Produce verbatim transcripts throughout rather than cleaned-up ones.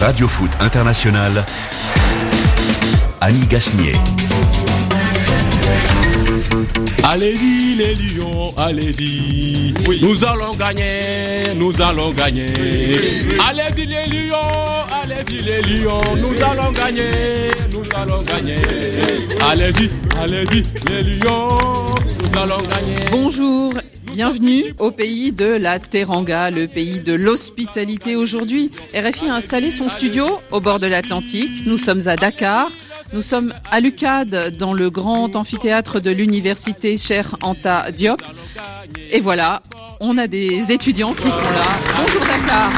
Radio Foot International, Annie Gasnier. Allez-y les lions, allez-y, oui. Nous allons gagner, nous allons gagner. Oui, oui. Allez-y les lions, allez-y les lions, nous allons gagner, nous allons gagner. Allez-y, allez-y les lions, nous allons gagner. Bonjour. Bienvenue au pays de la Teranga, le pays de l'hospitalité. Aujourd'hui, R F I a installé son studio au bord de l'Atlantique. Nous sommes à Dakar. Nous sommes à l'U C A D, dans le grand amphithéâtre de l'université Cheikh Anta Diop. Et voilà, on a des étudiants qui sont là. Bonjour Dakar.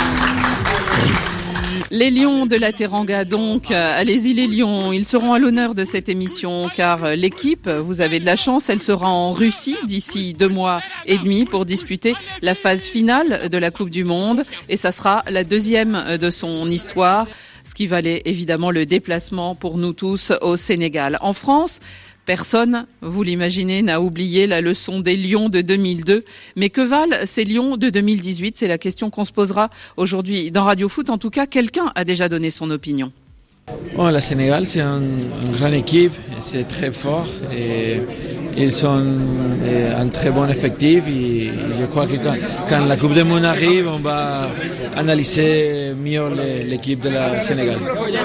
Les lions de la Teranga, donc, allez-y les lions, ils seront à l'honneur de cette émission car l'équipe, vous avez de la chance, elle sera en Russie d'ici deux mois et demi pour disputer la phase finale de la Coupe du Monde et ça sera la deuxième de son histoire, ce qui valait évidemment le déplacement pour nous tous au Sénégal. En France, personne, vous l'imaginez, n'a oublié la leçon des Lions de deux mille deux. Mais que valent ces Lions de deux mille dix-huit ? C'est la question qu'on se posera aujourd'hui dans Radio Foot. En tout cas, quelqu'un a déjà donné son opinion. Bon, le Sénégal, c'est un, une grande équipe, c'est très fort et ils sont un très bon effectif. Et je crois que quand, quand la Coupe du Monde arrive, on va analyser mieux l'équipe de la Sénégal.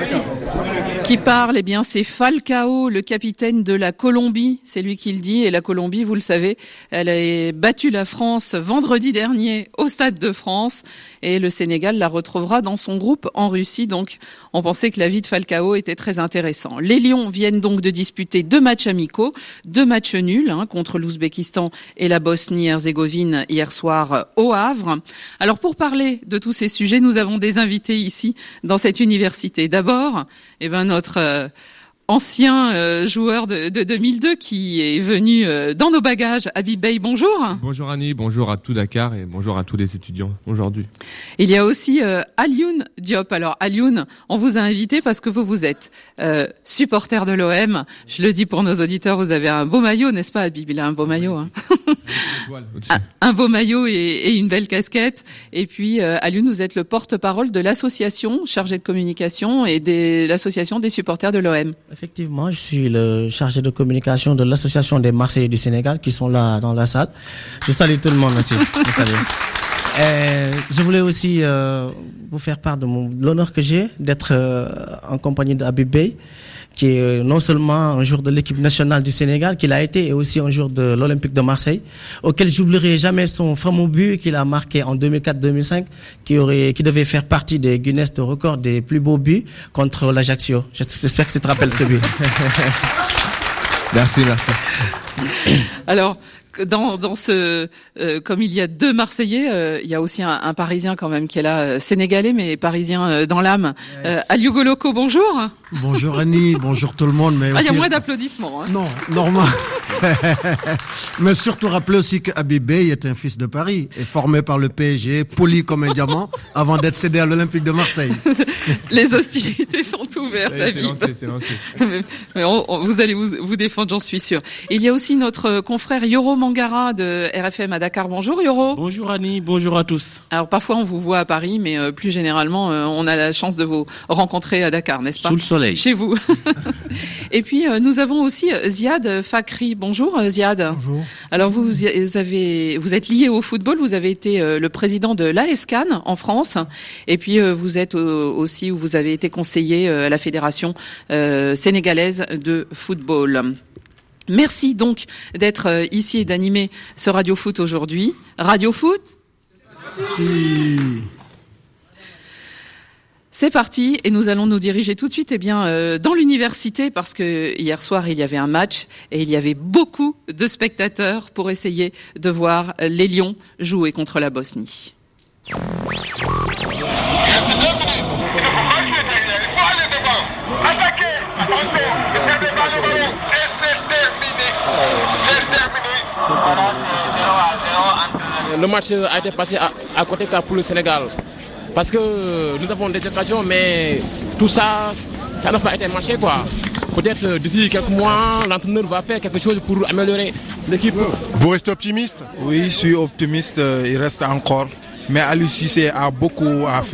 Qui parle, eh bien, c'est Falcao, le capitaine de la Colombie. C'est lui qui le dit. Et la Colombie, vous le savez, elle a battu la France vendredi dernier au Stade de France. Et le Sénégal la retrouvera dans son groupe en Russie. Donc, on pensait que la vie de Falcao était très intéressant. Les Lions viennent donc de disputer deux matchs amicaux, deux matchs nuls, hein, contre l'Ouzbékistan et la Bosnie-Herzégovine hier soir au Havre. Alors, pour parler de tous ces sujets, nous avons des invités ici dans cette université. D'abord, eh ben, notre euh, ancien euh, joueur de, de deux mille deux qui est venu euh, dans nos bagages. Habib Bey, bonjour. Bonjour Annie, bonjour à tout Dakar et bonjour à tous les étudiants aujourd'hui. Il y a aussi euh, Alioune Diop. Alors Alioune, on vous a invité parce que vous, vous êtes euh, supporter de l'O M. Je le dis pour nos auditeurs, vous avez un beau maillot, n'est-ce pas Habib ? Il a un beau maillot. Hein. un, un beau maillot et, et une belle casquette. Et puis euh, Alioune, vous êtes le porte-parole de l'association chargée de communication et de l'association des supporters de l'O M. Effectivement, je suis le chargé de communication de l'association des Marseillais du Sénégal qui sont là dans la salle. Je salue tout le monde aussi. Je salue. Et je voulais aussi euh, vous faire part de, mon, de l'honneur que j'ai d'être euh, en compagnie d'Habib Bey, qui est euh, non seulement un joueur de l'équipe nationale du Sénégal, qu'il a été, et aussi un joueur de l'Olympique de Marseille, auquel j'oublierai jamais son fameux but qu'il a marqué en deux mille quatre deux mille cinq, qui aurait, qui devait faire partie des Guinness de record des plus beaux buts contre l'Ajaccio. J'espère que tu te rappelles ce but. Merci, merci. Alors, dans, dans ce, euh, comme il y a deux Marseillais, euh, il y a aussi un, un Parisien quand même qui est là, euh, sénégalais mais parisien euh, dans l'âme. Euh, Aliou Goloko, bonjour. Bonjour Annie, bonjour tout le monde. Mais ah, il aussi... y a moins d'applaudissements. Hein. Non, normal. Mais surtout rappeler aussi que Habib Bey est un fils de Paris, est formé par le P S G, poli comme un diamant, avant d'être cédé à l'Olympique de Marseille. Les hostilités sont ouvertes, Habib. C'est lancé, c'est lancé. Mais, mais on, on, vous allez vous, vous défendre, j'en suis sûr. Il y a aussi notre confrère Yoro Mangara de R F M à Dakar. Bonjour Yoro. Bonjour Annie, bonjour à tous. Alors parfois on vous voit à Paris, mais euh, plus généralement euh, on a la chance de vous rencontrer à Dakar, n'est-ce pas ? Sous le soleil. Chez vous. Et puis euh, nous avons aussi Ziad Fakri. Bonjour euh, Ziad. Bonjour. Alors vous, vous avez, vous êtes lié au football. Vous avez été euh, le président de l'A S Cannes en France, et puis euh, vous êtes euh, aussi, ou vous avez été conseiller euh, à la fédération euh, sénégalaise de football. Merci donc d'être euh, ici et d'animer ce Radio Foot aujourd'hui. Radio Foot ? Si. C'est parti et nous allons nous diriger tout de suite eh bien, euh, dans l'université parce que hier soir il y avait un match et il y avait beaucoup de spectateurs pour essayer de voir les Lions jouer contre la Bosnie. Il reste deux minutes. Il ne faut pas jouer derrière. Il faut aller devant. Attaquer. Attention. Ne perdez pas le ballon. Et c'est terminé. C'est terminé. Voilà, c'est zéro à zéro. Le match a été passé à, à côté car pour le Sénégal. Parce que nous avons des occasions, mais tout ça, ça n'a pas été marché, quoi. Peut-être d'ici quelques mois, l'entraîneur va faire quelque chose pour améliorer l'équipe. Vous restez optimiste ? Oui, je suis optimiste. Il reste encore. Mais Aliou Cissé a beaucoup à faire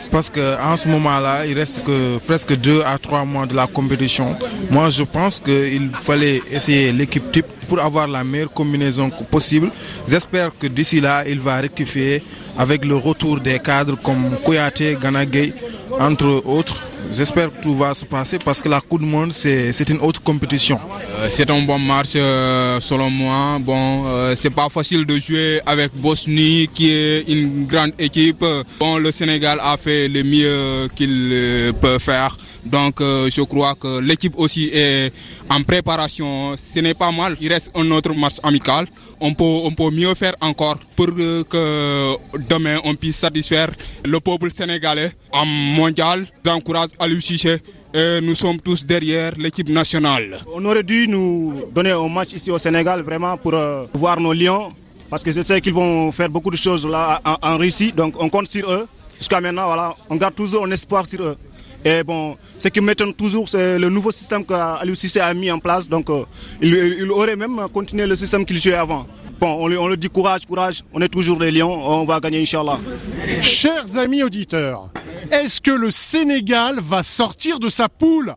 parce qu'en ce moment-là, il reste que presque deux à trois mois de la compétition. Moi, je pense qu'il fallait essayer l'équipe type pour avoir la meilleure combinaison possible. J'espère que d'ici là, il va rectifier avec le retour des cadres comme Kouyaté, Gana Gueye, entre autres. J'espère que tout va se passer parce que la Coupe du Monde, c'est, c'est une autre compétition. Euh, c'est un bon match euh, selon moi. Bon, euh, c'est pas facile de jouer avec Bosnie qui est une grande équipe. Bon, le Sénégal a fait le mieux qu'il euh, peut faire. Donc euh, je crois que l'équipe aussi est en préparation. Ce n'est pas mal. Il reste un autre match amical. On peut, on peut mieux faire encore pour euh, que demain on puisse satisfaire le peuple sénégalais en mondial. J'encourage Aliou Cissé et nous sommes tous derrière l'équipe nationale. On aurait dû nous donner un match ici au Sénégal vraiment pour euh, voir nos lions parce que je sais qu'ils vont faire beaucoup de choses là en, en Russie. Donc on compte sur eux. Jusqu'à maintenant, voilà, on garde toujours un espoir sur eux. Et bon, ce qui m'étonne toujours, c'est le nouveau système qu'Aliou Cissé a mis en place. Donc, euh, il, il aurait même continué le système qu'il jouait avant. Bon, on, on le dit courage, courage. On est toujours des lions. On va gagner, Inch'Allah. Chers amis auditeurs, est-ce que le Sénégal va sortir de sa poule?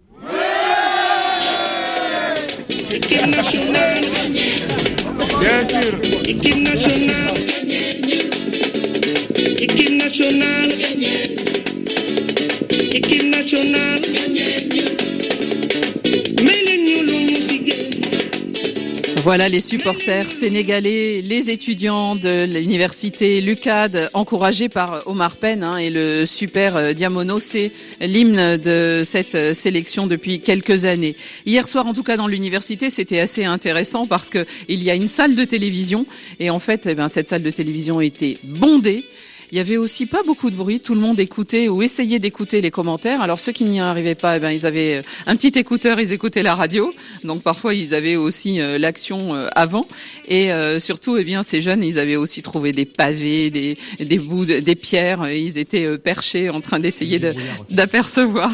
Équipe nationale. Bien sûr. Équipe nationale. Équipe nationale. Équipe nationale. Voilà les supporters sénégalais, les étudiants de l'université Lucad, encouragés par Omar Pène hein, et le Super Diamono. C'est l'hymne de cette sélection depuis quelques années. Hier soir, en tout cas dans l'université, c'était assez intéressant parce que il y a une salle de télévision et en fait, eh ben, cette salle de télévision était bondée. Il y avait aussi pas beaucoup de bruit, tout le monde écoutait ou essayait d'écouter les commentaires. Alors ceux qui n'y arrivaient pas, eh ben ils avaient un petit écouteur, ils écoutaient la radio. Donc parfois ils avaient aussi euh, l'action euh, avant et euh, surtout eh bien ces jeunes, ils avaient aussi trouvé des pavés, des des bouts de, des pierres, ils étaient euh, perchés en train d'essayer de, d'apercevoir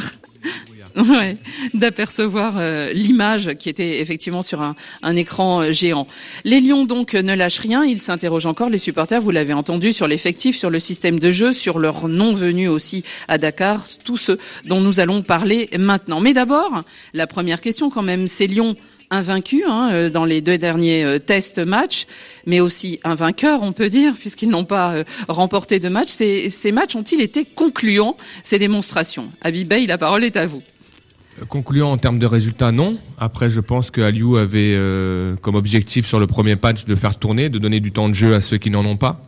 Ouais, d'apercevoir euh, l'image qui était effectivement sur un, un écran euh, géant. Les Lions donc ne lâchent rien, ils s'interrogent encore, les supporters, vous l'avez entendu, sur l'effectif, sur le système de jeu, sur leur non-venue aussi à Dakar, tout ce dont nous allons parler maintenant. Mais d'abord, la première question quand même, ces Lions invaincus hein, dans les deux derniers euh, test matchs, mais aussi un vainqueur, on peut dire, puisqu'ils n'ont pas euh, remporté de match. Ces, ces matchs ont-ils été concluants, ces démonstrations? Habib Bey, la parole est à vous. Concluant en termes de résultats, non. Après, je pense que Aliou avait euh, comme objectif sur le premier match de faire tourner, de donner du temps de jeu à ceux qui n'en ont pas.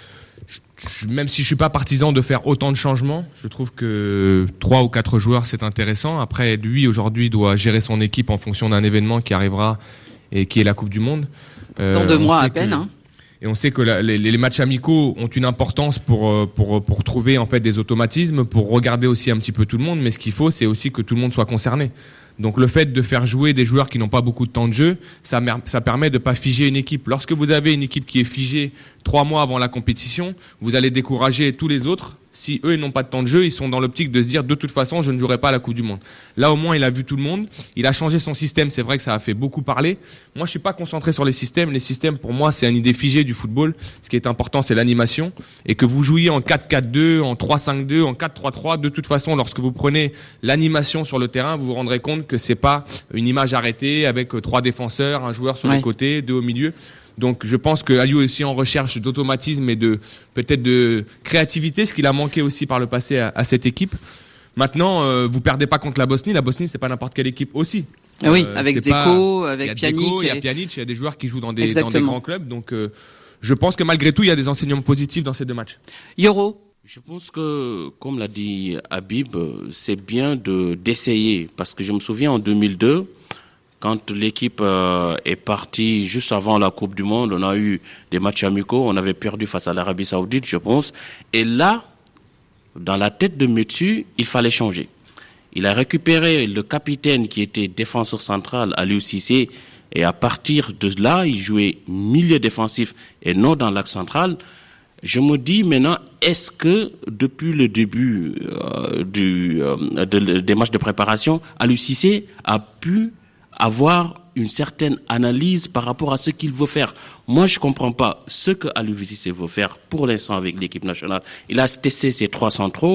Je, je, même si je suis pas partisan de faire autant de changements, je trouve que trois ou quatre joueurs c'est intéressant. Après, lui aujourd'hui doit gérer son équipe en fonction d'un événement qui arrivera et qui est la Coupe du Monde. Euh, Dans deux mois à peine. Que... Hein. Et on sait que la, les, les matchs amicaux ont une importance pour, pour, pour trouver en fait des automatismes, pour regarder aussi un petit peu tout le monde. Mais ce qu'il faut, c'est aussi que tout le monde soit concerné. Donc le fait de faire jouer des joueurs qui n'ont pas beaucoup de temps de jeu, ça, ça permet de pas figer une équipe. Lorsque vous avez une équipe qui est figée trois mois avant la compétition, vous allez décourager tous les autres. Si eux ils n'ont pas de temps de jeu, ils sont dans l'optique de se dire de toute façon je ne jouerai pas à la Coupe du Monde. Là au moins il a vu tout le monde, il a changé son système, c'est vrai que ça a fait beaucoup parler. Moi je suis pas concentré sur les systèmes, les systèmes pour moi c'est une idée figée du football. Ce qui est important c'est l'animation et que vous jouiez en quatre quatre deux, en trois cinq deux, en quatre trois trois, de toute façon lorsque vous prenez l'animation sur le terrain, vous vous rendrez compte que c'est pas une image arrêtée avec trois défenseurs, un joueur sur ouais. les côtés, deux au milieu. Donc je pense que Aliou est aussi en recherche d'automatisme et de peut-être de créativité, ce qu'il a manqué aussi par le passé à, à cette équipe. Maintenant, euh, vous perdez pas contre la Bosnie. La Bosnie, c'est pas n'importe quelle équipe aussi. Ah oui, euh, avec Dzeko, pas... avec Pjanic. Il y a Pjanic, il y a des joueurs qui jouent dans des, dans des grands clubs. Donc euh, je pense que malgré tout, il y a des enseignements positifs dans ces deux matchs. Yoro. Je pense que, comme l'a dit Habib, c'est bien de d'essayer. Parce que je me souviens en deux mille deux, quand l'équipe euh, est partie juste avant la Coupe du Monde, on a eu des matchs amicaux, on avait perdu face à l'Arabie Saoudite, je pense. Et là, dans la tête de Metsu, il fallait changer. Il a récupéré le capitaine qui était défenseur central, Aliou Cissé, et à partir de là, il jouait milieu défensif et non dans l'axe central. Je me dis maintenant, est-ce que depuis le début euh, du, euh, de, des matchs de préparation, Aliou Cissé a pu avoir une certaine analyse par rapport à ce qu'il veut faire. Moi, je comprends pas ce que Aliou Cissé veut faire pour l'instant avec l'équipe nationale. Il a testé ses trois centraux,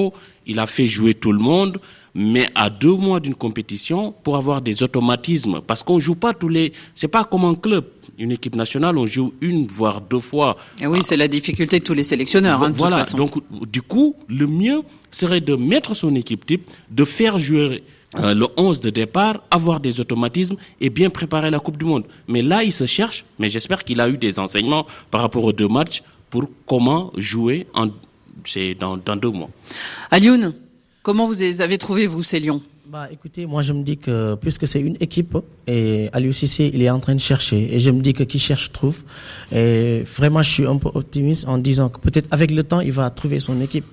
il a fait jouer tout le monde, mais à deux mois d'une compétition, pour avoir des automatismes, parce qu'on joue pas tous les, c'est pas comme un club. Une équipe nationale, on joue une voire deux fois. Et oui, c'est la difficulté de tous les sélectionneurs, hein, de voilà. toute façon. Donc, du coup, le mieux serait de mettre son équipe type, de faire jouer euh, le onze de départ, avoir des automatismes et bien préparer la Coupe du Monde. Mais là, il se cherche, mais j'espère qu'il a eu des enseignements par rapport aux deux matchs pour comment jouer en, c'est dans, dans deux mois. Alioune, comment vous avez trouvé, vous, ces Lions ? Bah, écoutez, moi je me dis que puisque c'est une équipe et Aliou Cissé il est en train de chercher et je me dis que qui cherche trouve et vraiment je suis un peu optimiste en disant que peut-être avec le temps il va trouver son équipe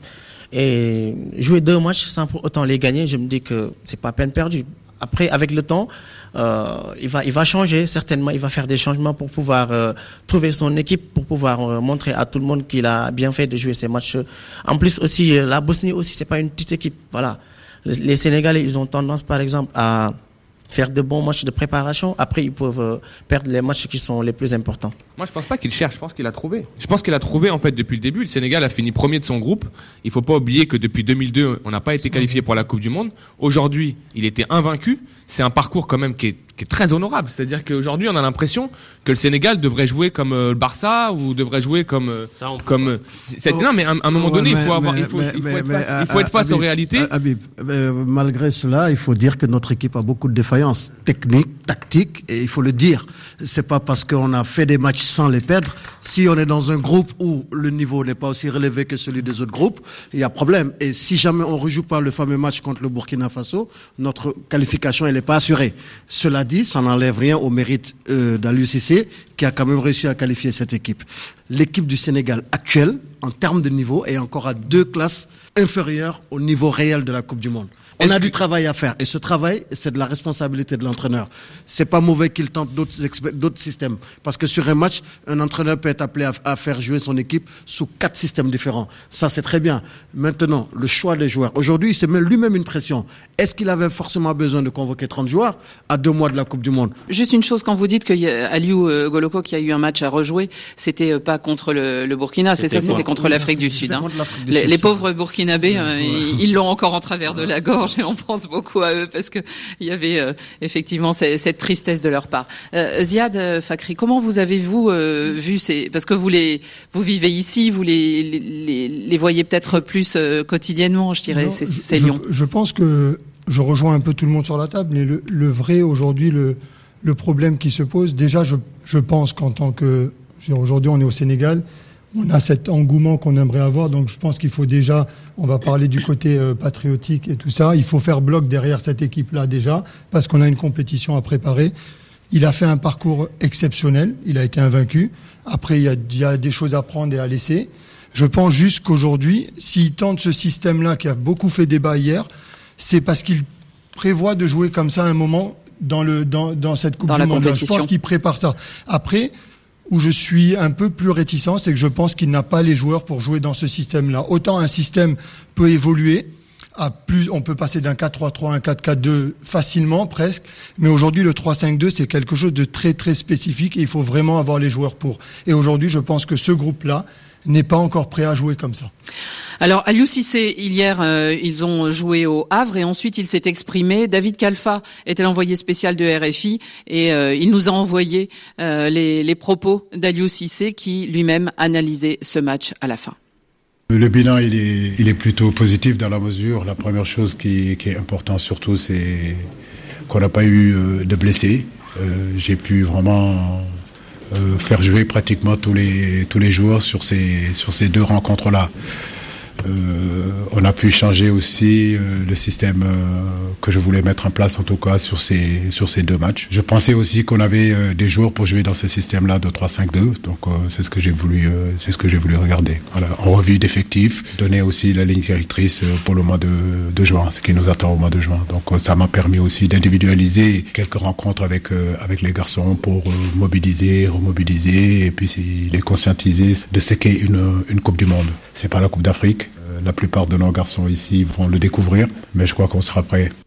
et jouer deux matchs sans pour autant les gagner, je me dis que c'est pas peine perdue. Après avec le temps euh, il va il va changer certainement, il va faire des changements pour pouvoir euh, trouver son équipe, pour pouvoir euh, montrer à tout le monde qu'il a bien fait de jouer ces matchs. En plus aussi la Bosnie aussi c'est pas une petite équipe, voilà. Les Sénégalais, ils ont tendance, par exemple, à faire de bons matchs de préparation. Après, ils peuvent euh, perdre les matchs qui sont les plus importants. Moi, je pense pas qu'il cherche. Je pense qu'il a trouvé. Je pense qu'il a trouvé, en fait, depuis le début. Le Sénégal a fini premier de son groupe. Il faut pas oublier que depuis deux mille deux, on n'a pas été qualifié pour la Coupe du Monde. Aujourd'hui, il était invaincu. C'est un parcours, quand même, qui est, qui est très honorable. C'est-à-dire qu'aujourd'hui, on a l'impression que le Sénégal devrait jouer comme euh, le Barça ou devrait jouer comme, euh, Ça, comme, euh, c'est, non, mais à, à un moment ouais, donné, mais, il faut avoir, mais, il faut, mais, il faut mais, être mais, face, il faut être face Habib, aux réalités. Habib, euh, malgré cela, il faut dire que notre équipe a beaucoup de défaillances techniques, tactiques, et il faut le dire. C'est pas parce qu'on a fait des matchs sans les perdre. Si on est dans un groupe où le niveau n'est pas aussi relevé que celui des autres groupes, il y a problème. Et si jamais on ne rejoue pas le fameux match contre le Burkina Faso, notre qualification, elle n'est pas assurée. Cela dit, ça n'enlève rien au mérite euh, d'Aliou Cissé, qui a quand même réussi à qualifier cette équipe. L'équipe du Sénégal actuelle, en termes de niveau, est encore à deux classes inférieures au niveau réel de la Coupe du Monde. On a du travail à faire. Et ce travail, c'est de la responsabilité de l'entraîneur. C'est pas mauvais qu'il tente d'autres, d'autres systèmes. Parce que sur un match, un entraîneur peut être appelé à, à faire jouer son équipe sous quatre systèmes différents. Ça, c'est très bien. Maintenant, le choix des joueurs. Aujourd'hui, il se met lui-même une pression. Est-ce qu'il avait forcément besoin de convoquer trente joueurs à deux mois de la Coupe du Monde? Juste une chose, quand vous dites qu'il y a Aliou euh, Goloko qui a eu un match à rejouer, c'était pas contre le, le Burkina, c'est ça, c'était contre l'Afrique du Sud. Hein. L'Afrique du les, Sud les pauvres Burkinabés, euh, ils, ils l'ont encore en travers de la gorge. Et on pense beaucoup à eux parce que il y avait euh, effectivement cette, cette tristesse de leur part. Euh, Ziad euh, Fakri, comment vous avez-vous euh, vu ces, parce que vous les, vous vivez ici, vous les, les, les, les voyez peut-être plus euh, quotidiennement, je dirais, non, ces, ces je, Lions. Je pense que je rejoins un peu tout le monde sur la table, mais le, le vrai aujourd'hui, le, le problème qui se pose, déjà, je, je pense qu'en tant que, aujourd'hui, on est au Sénégal. On a cet engouement qu'on aimerait avoir, donc je pense qu'il faut déjà, on va parler du côté euh, patriotique et tout ça, il faut faire bloc derrière cette équipe-là déjà, parce qu'on a une compétition à préparer. Il a fait un parcours exceptionnel, il a été invaincu. Après, il y a, il y a des choses à prendre et à laisser. Je pense juste qu'aujourd'hui, s'il tente ce système-là, qui a beaucoup fait débat hier, c'est parce qu'il prévoit de jouer comme ça à un moment dans, le, dans, dans cette Coupe dans du Monde. Je pense qu'il prépare ça. Après, où je suis un peu plus réticent, c'est que je pense qu'il n'a pas les joueurs pour jouer dans ce système-là. Autant un système peut évoluer, à plus, on peut passer d'un quatre trois trois à un quatre quatre deux facilement, presque, mais aujourd'hui le trois cinq deux c'est quelque chose de très très spécifique et il faut vraiment avoir les joueurs pour. Et aujourd'hui, je pense que ce groupe-là n'est pas encore prêt à jouer comme ça. Alors, Aliou Cissé, hier, euh, ils ont joué au Havre et ensuite il s'est exprimé. David Kalfa était l'envoyé spécial de R F I et euh, il nous a envoyé euh, les, les propos d'Aliou Cissé qui lui-même analysait ce match à la fin. Le bilan, il est, il est plutôt positif dans la mesure. La première chose qui, qui est importante surtout, c'est qu'on n'a pas eu euh, de blessés. Euh, j'ai pu vraiment euh, faire jouer pratiquement tous les, tous les joueurs sur ces, sur ces deux rencontres-là. Euh, on a pu changer aussi euh, le système euh, que je voulais mettre en place, en tout cas sur ces, sur ces deux matchs. Je pensais aussi qu'on avait euh, des joueurs pour jouer dans ce système-là de trois cinq deux, donc euh, c'est ce que j'ai voulu, euh, c'est ce que j'ai voulu regarder. Voilà, en revue d'effectifs, donner aussi la ligne directrice euh, pour le mois de, de juin, ce qui nous attend au mois de juin. Donc euh, ça m'a permis aussi d'individualiser quelques rencontres avec euh, avec les garçons pour euh, mobiliser, remobiliser et puis les conscientiser de ce qu'est une une Coupe du Monde. C'est pas la Coupe d'Afrique. La plupart de nos garçons ici vont le découvrir, mais je crois qu'on sera prêt.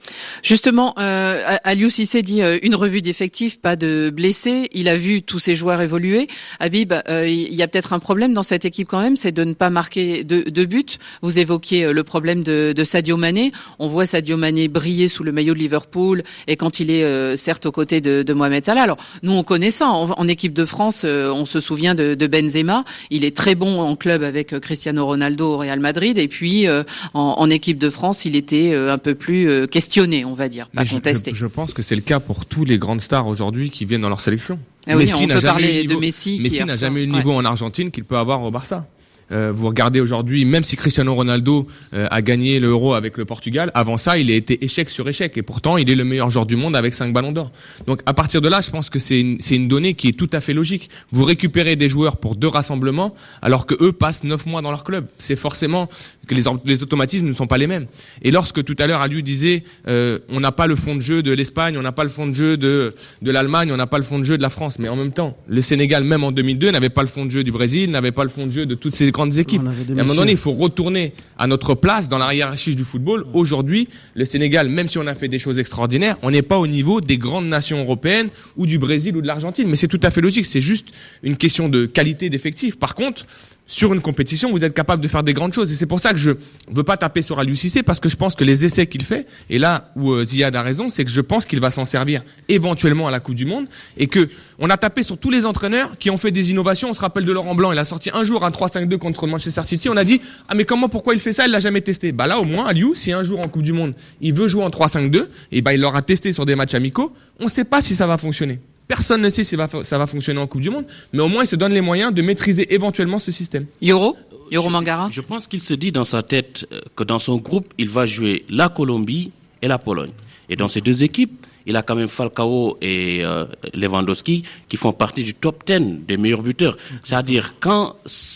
Justement, euh, Aliou Cissé dit euh, une revue d'effectifs, pas de blessés. Il a vu tous ses joueurs évoluer. Habib, euh, il y a peut-être un problème dans cette équipe quand même, c'est de ne pas marquer de, de buts. Vous évoquiez euh, le problème de, de Sadio Mané. On voit Sadio Mané briller sous le maillot de Liverpool et quand il est euh, certes aux côtés de, de Mohamed Salah. Alors nous on connaît ça. En, en équipe de France, euh, on se souvient de, de Benzema. Il est très bon en club avec euh, Cristiano Ronaldo au Real Madrid et puis euh, en, en équipe de France, il était euh, un peu plus euh, questionné, on va dire, pas je, contesté. Je, je pense que c'est le cas pour tous les grandes stars aujourd'hui qui viennent dans leur sélection. Ah oui, Messi on peut parler niveau, de Messi. Messi qui n'a jamais eu le niveau ouais. en Argentine qu'il peut avoir au Barça. Euh, vous regardez aujourd'hui, même si Cristiano Ronaldo euh, a gagné l'Euro avec le Portugal, avant ça, il a été échec sur échec. Et pourtant, il est le meilleur joueur du monde avec cinq ballons d'or. Donc, à partir de là, je pense que c'est une, c'est une donnée qui est tout à fait logique. Vous récupérez des joueurs pour deux rassemblements, alors que eux passent neuf mois dans leur club. C'est forcément que les, les automatismes ne sont pas les mêmes. Et lorsque tout à l'heure, Aliou disait, euh, on n'a pas le fond de jeu de l'Espagne, on n'a pas le fond de jeu de, de l'Allemagne, on n'a pas le fond de jeu de la France. Mais en même temps, le Sénégal, même en deux mille deux, n'avait pas le fond de jeu du Brésil, n'avait pas le fond de jeu de toutes ces grandes équipes. Et à un moment donné, il faut retourner à notre place dans la hiérarchie du football. Aujourd'hui, le Sénégal, même si on a fait des choses extraordinaires, on n'est pas au niveau des grandes nations européennes ou du Brésil ou de l'Argentine. Mais c'est tout à fait logique. C'est juste une question de qualité d'effectif. Par contre, sur une compétition, vous êtes capable de faire des grandes choses. Et c'est pour ça que je veux pas taper sur Aliou Cissé, parce que je pense que les essais qu'il fait, et là où euh, Ziad a raison, c'est que je pense qu'il va s'en servir éventuellement à la Coupe du Monde, et que on a tapé sur tous les entraîneurs qui ont fait des innovations. On se rappelle de Laurent Blanc, il a sorti un jour un trois cinq deux contre Manchester City, on a dit ah mais comment, pourquoi il fait ça, il l'a jamais testé. Bah là au moins Aliou, si un jour en Coupe du Monde, il veut jouer en trois cinq deux, et bah il l'aura testé sur des matchs amicaux, on sait pas si ça va fonctionner. Personne ne sait si ça va fonctionner en Coupe du Monde, mais au moins il se donne les moyens de maîtriser éventuellement ce système. Yoro Yoro Mangara. Je, je pense qu'il se dit dans sa tête que dans son groupe, il va jouer la Colombie et la Pologne. Et dans ces deux équipes, il a quand même Falcao et euh, Lewandowski qui font partie du top dix des meilleurs buteurs. C'est-à-dire quand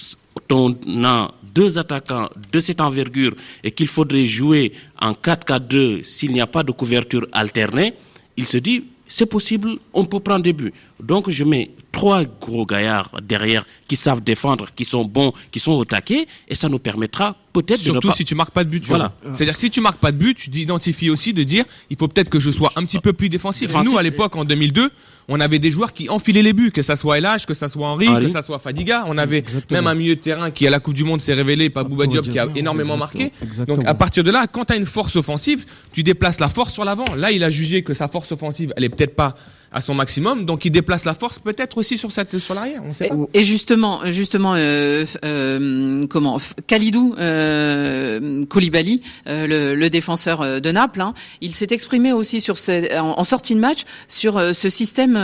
on a deux attaquants de cette envergure et qu'il faudrait jouer en quatre quatre deux s'il n'y a pas de couverture alternée, il se dit c'est possible, on peut prendre des buts. Donc je mets trois gros gaillards derrière qui savent défendre, qui sont bons, qui sont au taquet, et ça nous permettra peut-être surtout de ne pas... si tu marques pas de but. Voilà. C'est-à-dire si tu marques pas de but, tu t'identifies aussi de dire il faut peut-être que je sois un petit peu plus défensif. Et nous à l'époque en deux mille deux, on avait des joueurs qui enfilaient les buts, que ça soit El Hadj, que ça soit Henry, Henry. que ça soit Fadiga. On avait Exactement. même un milieu de terrain qui à la Coupe du Monde s'est révélé, pas Bouba Diop, qui a énormément Exactement. marqué. Exactement. Donc à partir de là, quand tu as une force offensive, tu déplaces la force sur l'avant. Là, il a jugé que sa force offensive, elle est peut-être pas à son maximum, donc il déplace la force peut-être aussi sur cette sur l'arrière. On sait pas. Et justement, justement, euh, euh, comment Kalidou euh, Koulibaly, euh, le, le défenseur de Naples, hein, il s'est exprimé aussi sur ce, en, en sortie de match sur euh, ce système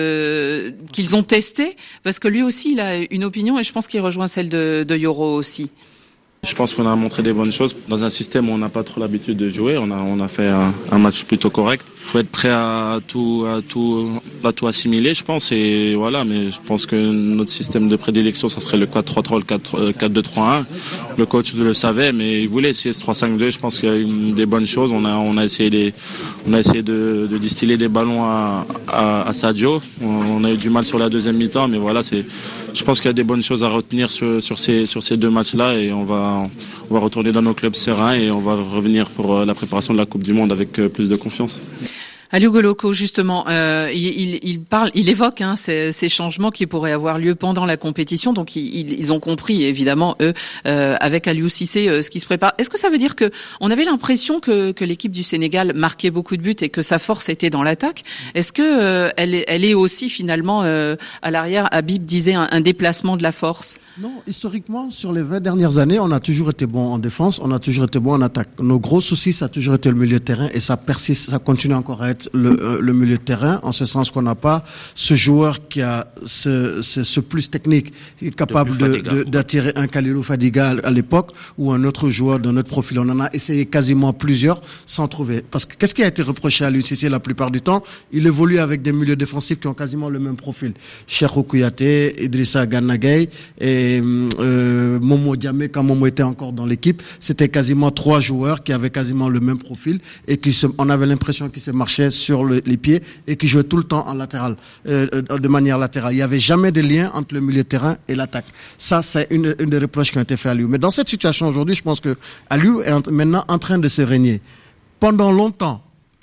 de qu'ils ont testé, parce que lui aussi il a une opinion et je pense qu'il rejoint celle de, de Yoro aussi. Je pense qu'on a montré des bonnes choses dans un système où on n'a pas trop l'habitude de jouer. On a, on a fait un, un match plutôt correct. Il faut être prêt à tout, à tout, à tout assimiler, je pense. Et voilà, mais je pense que notre système de prédilection, ça serait le quatre trois trois, le quatre deux trois un. Le coach le savait, mais il voulait essayer ce trois cinq deux. Je pense qu'il y a eu des bonnes choses. On a, on a essayé des, on a essayé de, de distiller des ballons à, à, à Sadio. On, on a eu du mal sur la deuxième mi-temps, mais voilà, c'est, je pense qu'il y a des bonnes choses à retenir sur, sur ces, sur ces deux matchs-là, et on va, on va retourner dans nos clubs sereins et on va revenir pour la préparation de la Coupe du Monde avec plus de confiance. Aliou Goloko, justement, euh, il, il parle, il évoque hein, ces, ces changements qui pourraient avoir lieu pendant la compétition. Donc, ils, ils ont compris, évidemment, eux, euh, avec Aliou Cissé, euh, ce qui se prépare. Est-ce que ça veut dire que on avait l'impression que, que l'équipe du Sénégal marquait beaucoup de buts et que sa force était dans l'attaque? Est-ce que euh, elle, est, elle est aussi finalement euh, à l'arrière? Habib disait un, un déplacement de la force. Non, historiquement, sur les vingt dernières années, on a toujours été bon en défense, on a toujours été bon en attaque. Nos gros soucis, ça a toujours été le milieu de terrain, et ça persiste, ça continue encore à être le, euh, le milieu de terrain, en ce sens qu'on n'a pas ce joueur qui a ce, ce, ce plus technique, qui est capable de, de, d'attirer un Khalilou Fadiga à l'époque, ou un autre joueur de notre profil. On en a essayé quasiment plusieurs sans trouver. Parce que qu'est-ce qui a été reproché à lui, c'est la plupart du temps, il évolue avec des milieux défensifs qui ont quasiment le même profil. Cheikhou Kouyaté, Idrissa Gana Gueye et euh, Momo Diamé, quand Momo était encore dans l'équipe, c'était quasiment trois joueurs qui avaient quasiment le même profil et qui se, on avait l'impression qu'ils se marchaient sur le, les pieds et qui jouaient tout le temps en latéral, euh, de manière latérale. Il n'y avait jamais de lien entre le milieu de terrain et l'attaque. Ça, c'est une, une des reproches qui ont été faits à Aliou. Mais dans cette situation aujourd'hui, je pense que Aliou est maintenant en train de se régner. Pendant longtemps,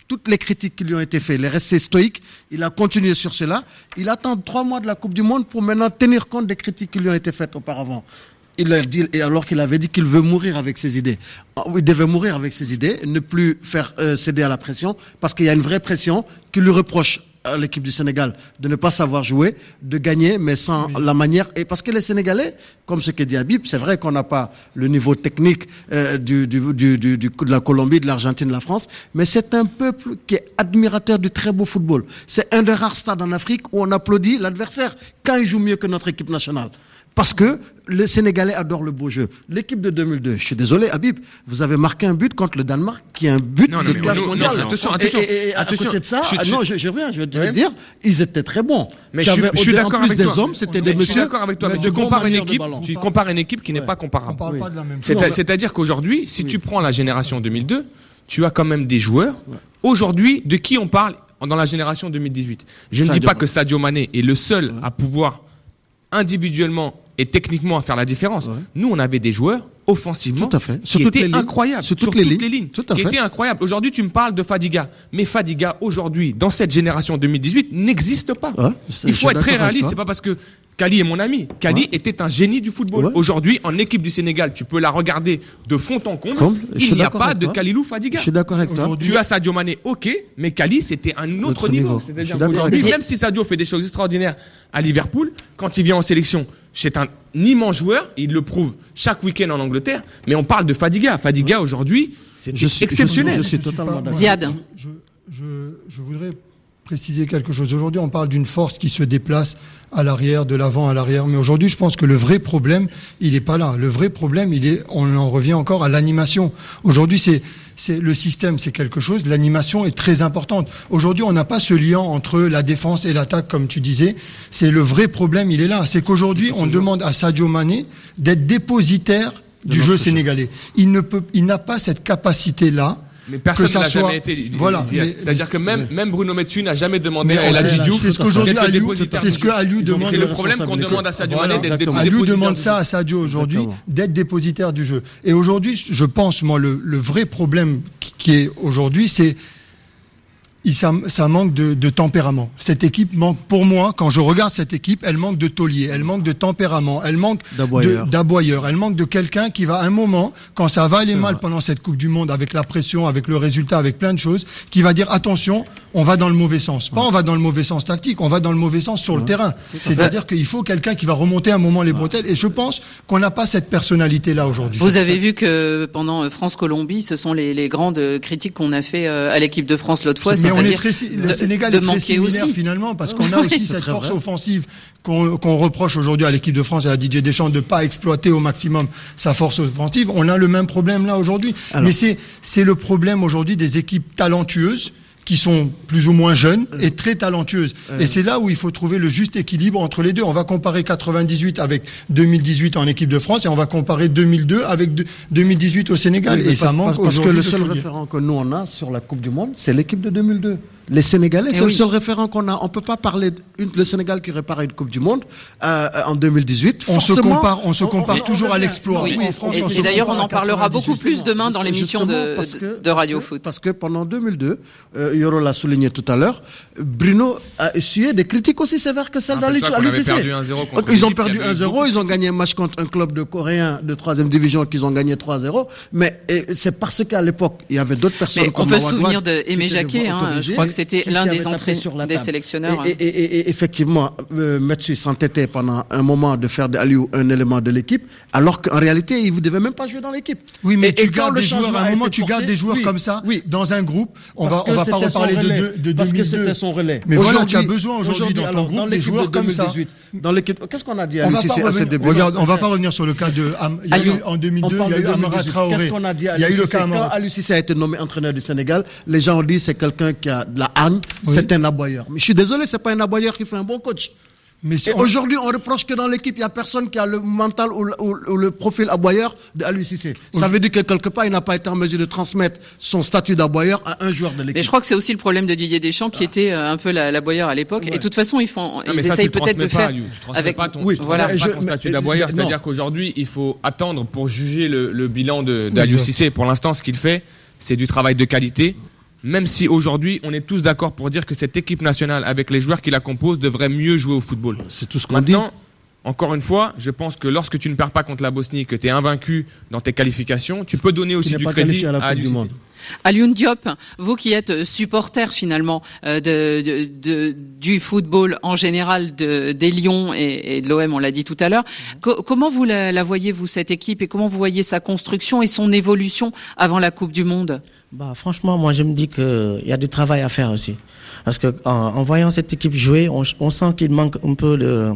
toutes les critiques qui lui ont été faites, il est resté stoïque, il a continué sur cela. Il attend trois mois de la Coupe du Monde pour maintenant tenir compte des critiques qui lui ont été faites auparavant. Il a dit, et alors qu'il avait dit qu'il veut mourir avec ses idées. Il devait mourir avec ses idées, ne plus faire euh, céder à la pression, parce qu'il y a une vraie pression qui lui reproche à l'équipe du Sénégal de ne pas savoir jouer, de gagner, mais sans oui. la manière. Et parce que les Sénégalais, comme ce que dit Habib, c'est vrai qu'on n'a pas le niveau technique euh, du, du, du, du, du, de la Colombie, de l'Argentine, de la France, mais c'est un peuple qui est admirateur du très beau football. C'est un des rares stades en Afrique où on applaudit l'adversaire quand il joue mieux que notre équipe nationale. Parce que les Sénégalais adorent le beau jeu. L'équipe de deux mille deux, je suis désolé, Habib, vous avez marqué un but contre le Danemark, qui est un but non, non, de classe mondiale. Non, attention, attention. Et, et, et à attention, côté de ça, je, je, non, je, je reviens, je vais te ouais. dire, ils étaient très bons. Mais je suis, je suis d'accord avec toi. Des hommes, c'était des je messieurs. suis d'accord avec toi, mais tu compares une équipe, tu compares une équipe qui n'est ouais. pas comparable. On parle pas de la même chose. C'est-à-dire qu'aujourd'hui, si tu prends la génération deux mille deux, tu as quand même des joueurs. Aujourd'hui, de qui on parle dans la génération deux mille dix-huit? Je ne dis pas que Sadio Mané est le seul à pouvoir individuellement et techniquement à faire la différence. Ouais. Nous, on avait des joueurs offensivement Tout à fait. qui sur étaient incroyables. Sur toutes, sur les, toutes lignes. les lignes. Tout à qui fait. étaient incroyables. Aujourd'hui, tu me parles de Fadiga. Mais Fadiga, aujourd'hui, dans cette génération deux mille dix-huit, n'existe pas. Ouais, Il faut être très réaliste. C'est pas parce que Kali est mon ami. Kali ouais. était un génie du football. Ouais. Aujourd'hui, en équipe du Sénégal, tu peux la regarder de fond en comble. Comme, Il n'y a pas de Kalilou Fadiga. Je suis d'accord avec toi. Tu as Sadio Mané, ok, mais Kali, c'était un autre, autre niveau. niveau. C'est-à-dire qu'aujourd'hui, même si Sadio fait des choses extraordinaires à Liverpool, quand il vient en sélection, c'est un immense joueur, il le prouve chaque week-end en Angleterre, mais on parle de Fadiga. Fadiga, aujourd'hui, c'est exceptionnel. Je suis, je suis totalement d'accord. Ziad. Je, je, je voudrais préciser quelque chose. Aujourd'hui, on parle d'une force qui se déplace à l'arrière, de l'avant à l'arrière. Mais aujourd'hui, je pense que le vrai problème, il n'est pas là. Le vrai problème, il est, on en revient encore à l'animation. Aujourd'hui, c'est, c'est le système, c'est quelque chose. L'animation est très importante. Aujourd'hui, on n'a pas ce lien entre la défense et l'attaque, comme tu disais. C'est le vrai problème, il est là. C'est qu'aujourd'hui, on demande à Sadio Mané d'être dépositaire du jeu sénégalais. Il ne peut, il n'a pas cette capacité-là. Mais personne que ça ne l'a soit... jamais été. Voilà. C'est-à-dire que même, même Bruno Metsu n'a jamais demandé mais à El Hadji Diouf. C'est ce qu'aujourd'hui Aliou, c'est ce que Aliou demande. C'est le problème qu'on demande à Sadio Mané d'être dépositaire. Aliou demande ça à Sadio aujourd'hui, d'être dépositaire du jeu. Et aujourd'hui, je pense, moi, le, le vrai problème qui est aujourd'hui, c'est Il, ça, ça manque de, de tempérament. Cette équipe manque, pour moi, quand je regarde cette équipe, elle manque de taulier, elle manque de tempérament, elle manque d'aboyeur, de, d'aboyeur, elle manque de quelqu'un qui va, à un moment, quand ça va aller mal vrai. pendant cette Coupe du Monde, avec la pression, avec le résultat, avec plein de choses, qui va dire attention, on va dans le mauvais sens. Pas on va dans le mauvais sens tactique, on va dans le mauvais sens sur ouais. le terrain. C'est-à-dire qu'il faut quelqu'un qui va remonter un moment les bretelles. Et je pense qu'on n'a pas cette personnalité-là aujourd'hui. Vous avez vu que pendant France-Colombie, ce sont les, les grandes critiques qu'on a fait à l'équipe de France l'autre fois. Mais on est très, le Sénégal de, de est très similaire aussi. finalement, parce qu'on a aussi cette force vrai. offensive qu'on, qu'on reproche aujourd'hui à l'équipe de France et à Didier Deschamps de ne pas exploiter au maximum sa force offensive. On a le même problème là aujourd'hui. Alors. Mais c'est, c'est le problème aujourd'hui des équipes talentueuses qui sont plus ou moins jeunes et très talentueuses. Euh. Et c'est là où il faut trouver le juste équilibre entre les deux. On va comparer quatre-vingt-dix-huit avec deux mille dix-huit en équipe de France et on va comparer deux mille deux avec deux mille dix-huit au Sénégal. Oui, et ça manque parce que le seul référent que nous on a sur la Coupe du Monde, c'est l'équipe de deux mille deux. Les Sénégalais, c'est oui. le seul référent qu'on a. On peut pas parler le Sénégal qui répare une Coupe du Monde euh, en deux mille dix-huit. On se compare, on se compare on, toujours on à l'exploit. Oui. En France, et, on et d'ailleurs, on en parlera beaucoup plus demain dans l'émission de, que, de Radio parce que, Foot. Parce que pendant deux mille deux, euh, Yoro l'a souligné tout à l'heure, Bruno a essuyé des critiques aussi sévères que celles d'Aliou Cissé. Ils ont perdu un zéro, ils ont gagné un match contre un club de Coréens de troisième division qu'ils ont gagné trois zéro. Mais c'est parce qu'à l'époque, il y avait d'autres personnes mais comme on peut se souvenir de Aimé Jacquet, je crois que c'était l'un des des sélectionneurs. Et, et, et, et effectivement, euh, Metsu s'entêtait pendant un moment de faire d'Aliou un élément de l'équipe, alors qu'en réalité, il ne devait même pas jouer dans l'équipe. Oui, mais et, tu et gardes des joueurs, à un moment, tu porté, gardes des joueurs oui, comme ça oui. dans un groupe. On va, on va pas reparler de, de, de parce deux mille deux. Parce que c'était son relais. Mais voilà, tu as besoin aujourd'hui dans ton groupe des joueurs comme ça. Dans l'équipe, qu'est-ce qu'on a dit à Lucie à ce début? Regarde, on va pas revenir sur le cas de, il y a eu en deux mille deux, il y a eu Amara Traoré. Qu'est-ce qu'on a dit à Lucie? Quand Aliou Cissé a été nommé entraîneur du Sénégal, les gens ont dit c'est quelqu'un qui a de la hargne, c'est un aboyeur. Mais je suis désolé, c'est pas un aboyeur qui fait un bon coach. Mais on... aujourd'hui, on reproche que dans l'équipe, il n'y a personne qui a le mental ou le, ou, ou le profil aboyeur d'Aliou Cissé. Oui. Ça veut dire que quelque part, il n'a pas été en mesure de transmettre son statut d'aboyeur à un joueur de l'équipe. Mais je crois que c'est aussi le problème de Didier Deschamps, qui ah. était un peu l'aboyeur à l'époque. Ouais. Et de toute façon, ils font, non, ils essayent peut-être de faire pas, tu avec pas ton, oui, tu voilà, pas je, ton statut d'aboyeur. C'est-à-dire qu'aujourd'hui, il faut attendre pour juger le, le bilan d'Aliou Cissé. Pour l'instant, ce qu'il fait, c'est du travail de qualité. même si aujourd'hui on est tous d'accord pour dire que cette équipe nationale avec les joueurs qui la composent devrait mieux jouer au football. C'est tout ce qu'on dit. Maintenant, encore une fois, je pense que lorsque tu ne perds pas contre la Bosnie, que tu es invaincu dans tes qualifications, tu peux donner aussi du crédit à la Coupe du Monde. Alioune Diop, vous qui êtes supporter finalement euh, de, de, de, du football en général de, des Lions et, et de l'O M, on l'a dit tout à l'heure, Co- comment vous la, la voyez, vous, cette équipe, et comment vous voyez sa construction et son évolution avant la Coupe du Monde ? Bah, franchement, moi, je me dis qu'il y a du travail à faire aussi. Parce que en, en voyant cette équipe jouer, on, on sent qu'il manque un peu de,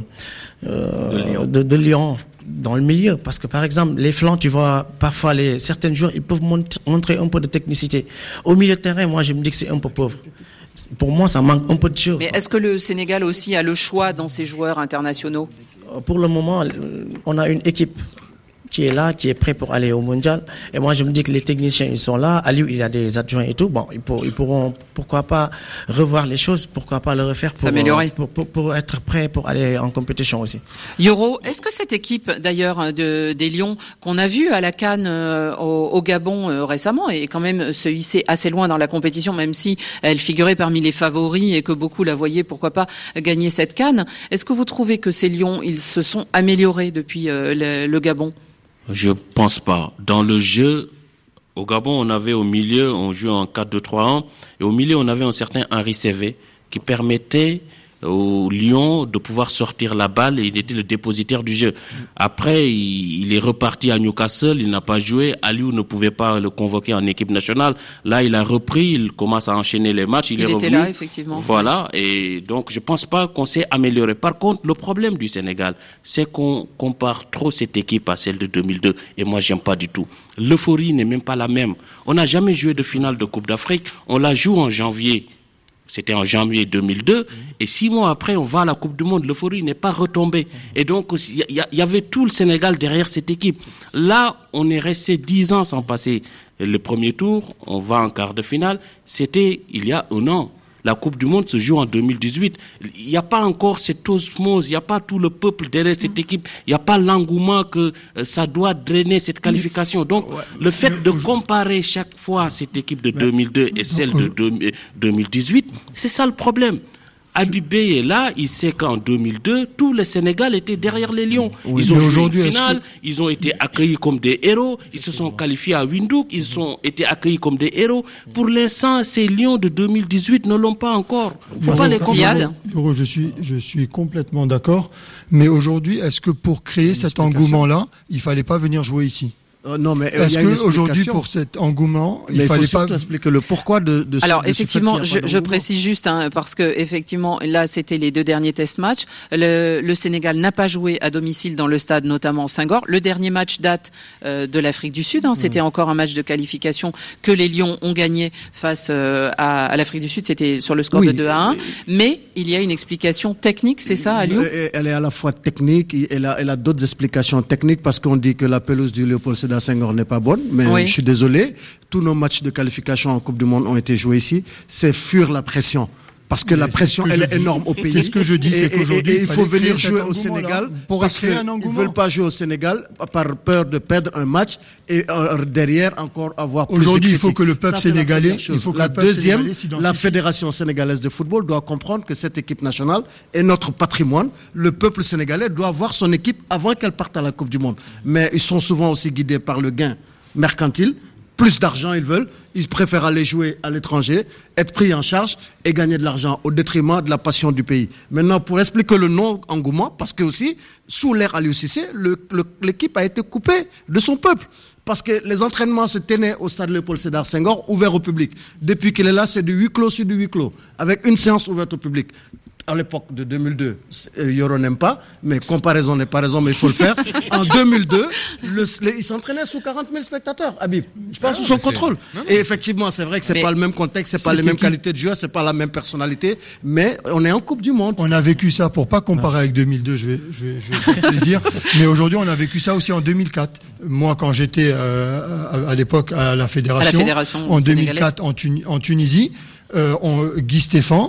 euh, de, de Lyon dans le milieu. Parce que, par exemple, les flancs, tu vois, parfois, les, certains joueurs, ils peuvent mont- montrer un peu de technicité. Au milieu de terrain, moi, je me dis que c'est un peu pauvre. Pour moi, ça manque un peu de choses. Mais est-ce que le Sénégal aussi a le choix dans ses joueurs internationaux ? Pour le moment, on a une équipe qui est là, qui est prêt pour aller au mondial. Et moi, je me dis que les techniciens, ils sont là. Aliou, il a des adjoints et tout. Bon, ils, pour, ils pourront, pourquoi pas, revoir les choses, pourquoi pas le refaire pour, s'améliorer. Pour, pour, pour être prêt pour aller en compétition aussi. Yoro, est-ce que cette équipe, d'ailleurs, de, des Lions, qu'on a vue à la CAN euh, au, au Gabon euh, récemment, est quand même se hisser assez loin dans la compétition, même si elle figurait parmi les favoris et que beaucoup la voyaient, pourquoi pas, gagner cette CAN, est-ce que vous trouvez que ces Lions, ils se sont améliorés depuis euh, le, le Gabon ? Je pense pas. Dans le jeu, au Gabon, on avait au milieu, on jouait en quatre deux trois un, et au milieu, on avait un certain Henri Cévé qui permettait au Lyon de pouvoir sortir la balle, et il était le dépositaire du jeu. Après, il, il est reparti à Newcastle, il n'a pas joué. Aliou ne pouvait pas le convoquer en équipe nationale. Là, il a repris, il commence à enchaîner les matchs. Il, il est était revenu. là, effectivement. Voilà, et donc je pense pas qu'on s'est amélioré. Par contre, le problème du Sénégal, c'est qu'on compare trop cette équipe à celle de deux mille deux, et moi, j'aime pas du tout. L'euphorie n'est même pas la même. On n'a jamais joué de finale de Coupe d'Afrique. On la joue en janvier. C'était en janvier deux mille deux, et six mois après, on va à la Coupe du Monde. L'euphorie n'est pas retombée. Et donc, il y, y, y avait tout le Sénégal derrière cette équipe. Là, on est resté dix ans sans passer le premier tour. On va en quart de finale. C'était il y a un an. La Coupe du Monde se joue en deux mille dix-huit. Il n'y a pas encore cette osmose, il n'y a pas tout le peuple derrière cette équipe, il n'y a pas l'engouement que euh, ça doit drainer cette qualification. Donc, ouais, le fait de comparer chaque fois cette équipe de deux mille deux et celle de deux mille dix-huit, c'est ça le problème. Habibé est là, il sait qu'en deux mille deux, tout le Sénégal était derrière les Lions. Oui, ils ont joué une que... finale, ils ont été accueillis comme des héros, ils se sont qualifiés à Windhoek, ils ont été accueillis comme des héros. Pour l'instant, ces Lions de deux mille dix-huit ne l'ont pas encore. Faut pas les comprendre. Je suis, je suis complètement d'accord. Mais aujourd'hui, est-ce que pour créer cet engouement-là, il fallait pas venir jouer ici ? Euh, non, mais est-ce que aujourd'hui, pour cet engouement, il mais fallait il faut pas expliquer le pourquoi de, de Alors de effectivement, ce je, je précise juste hein, parce que effectivement là c'était les deux derniers test matchs. Le, le Sénégal n'a pas joué à domicile dans le stade, notamment Senghor. Le dernier match date euh, de l'Afrique du Sud. Hein, c'était mmh. encore un match de qualification que les Lions ont gagné face euh, à, à l'Afrique du Sud. C'était sur le score oui, de deux à un. Mais il y a une explication technique, c'est ça, Aliou ? Elle est à la fois technique, elle a, elle a d'autres explications techniques parce qu'on dit que la pelouse du Léopold Sédar Senghor n'est pas bonne. Mais oui. je suis désolé, tous nos matchs de qualification en Coupe du Monde ont été joués ici. C'est fuir la pression. Parce que mais la pression, elle est énorme au pays. C'est ce que je dis, c'est qu'aujourd'hui, il faut venir jouer au Sénégal pour parce qu'ils ne veulent pas jouer au Sénégal par peur de perdre un match et euh, derrière encore avoir plus de critiques. Aujourd'hui, il faut que le peuple Ça, sénégalais, il faut que la deuxième, la Fédération sénégalaise de football doit comprendre que cette équipe nationale est notre patrimoine. Le peuple sénégalais doit avoir son équipe avant qu'elle parte à la Coupe du Monde. Mais ils sont souvent aussi guidés par le gain mercantile. Plus d'argent ils veulent, ils préfèrent aller jouer à l'étranger, être pris en charge et gagner de l'argent au détriment de la passion du pays. Maintenant, pour expliquer le non-engouement, parce que aussi, sous l'ère Aliou Cissé, le, le, l'équipe a été coupée de son peuple. Parce que les entraînements se tenaient au stade Léopold Sédar Senghor, ouvert au public. Depuis qu'il est là, c'est du huis clos sur du huis clos, avec une séance ouverte au public. À l'époque de deux mille deux, Yoro n'aime pas, mais comparaison n'est pas raison, mais il faut le faire. En deux mille deux, le, les, il s'entraînait sous quarante mille spectateurs, Habib. Je pense sous son contrôle. Non, non. Et effectivement, c'est vrai que c'est mais pas le même contexte, c'est pas les mêmes équipe... qualités de joueurs, c'est pas la même personnalité, mais on est en Coupe du Monde. On a vécu ça, pour pas comparer ah. avec deux mille deux, je vais, je vais, je vais faire plaisir, mais aujourd'hui, on a vécu ça aussi en deux mille quatre. Moi, quand j'étais euh, à, à l'époque à la fédération, à la fédération en deux mille quatre en, Tun- en Tunisie, euh, on, Guy Stéphane,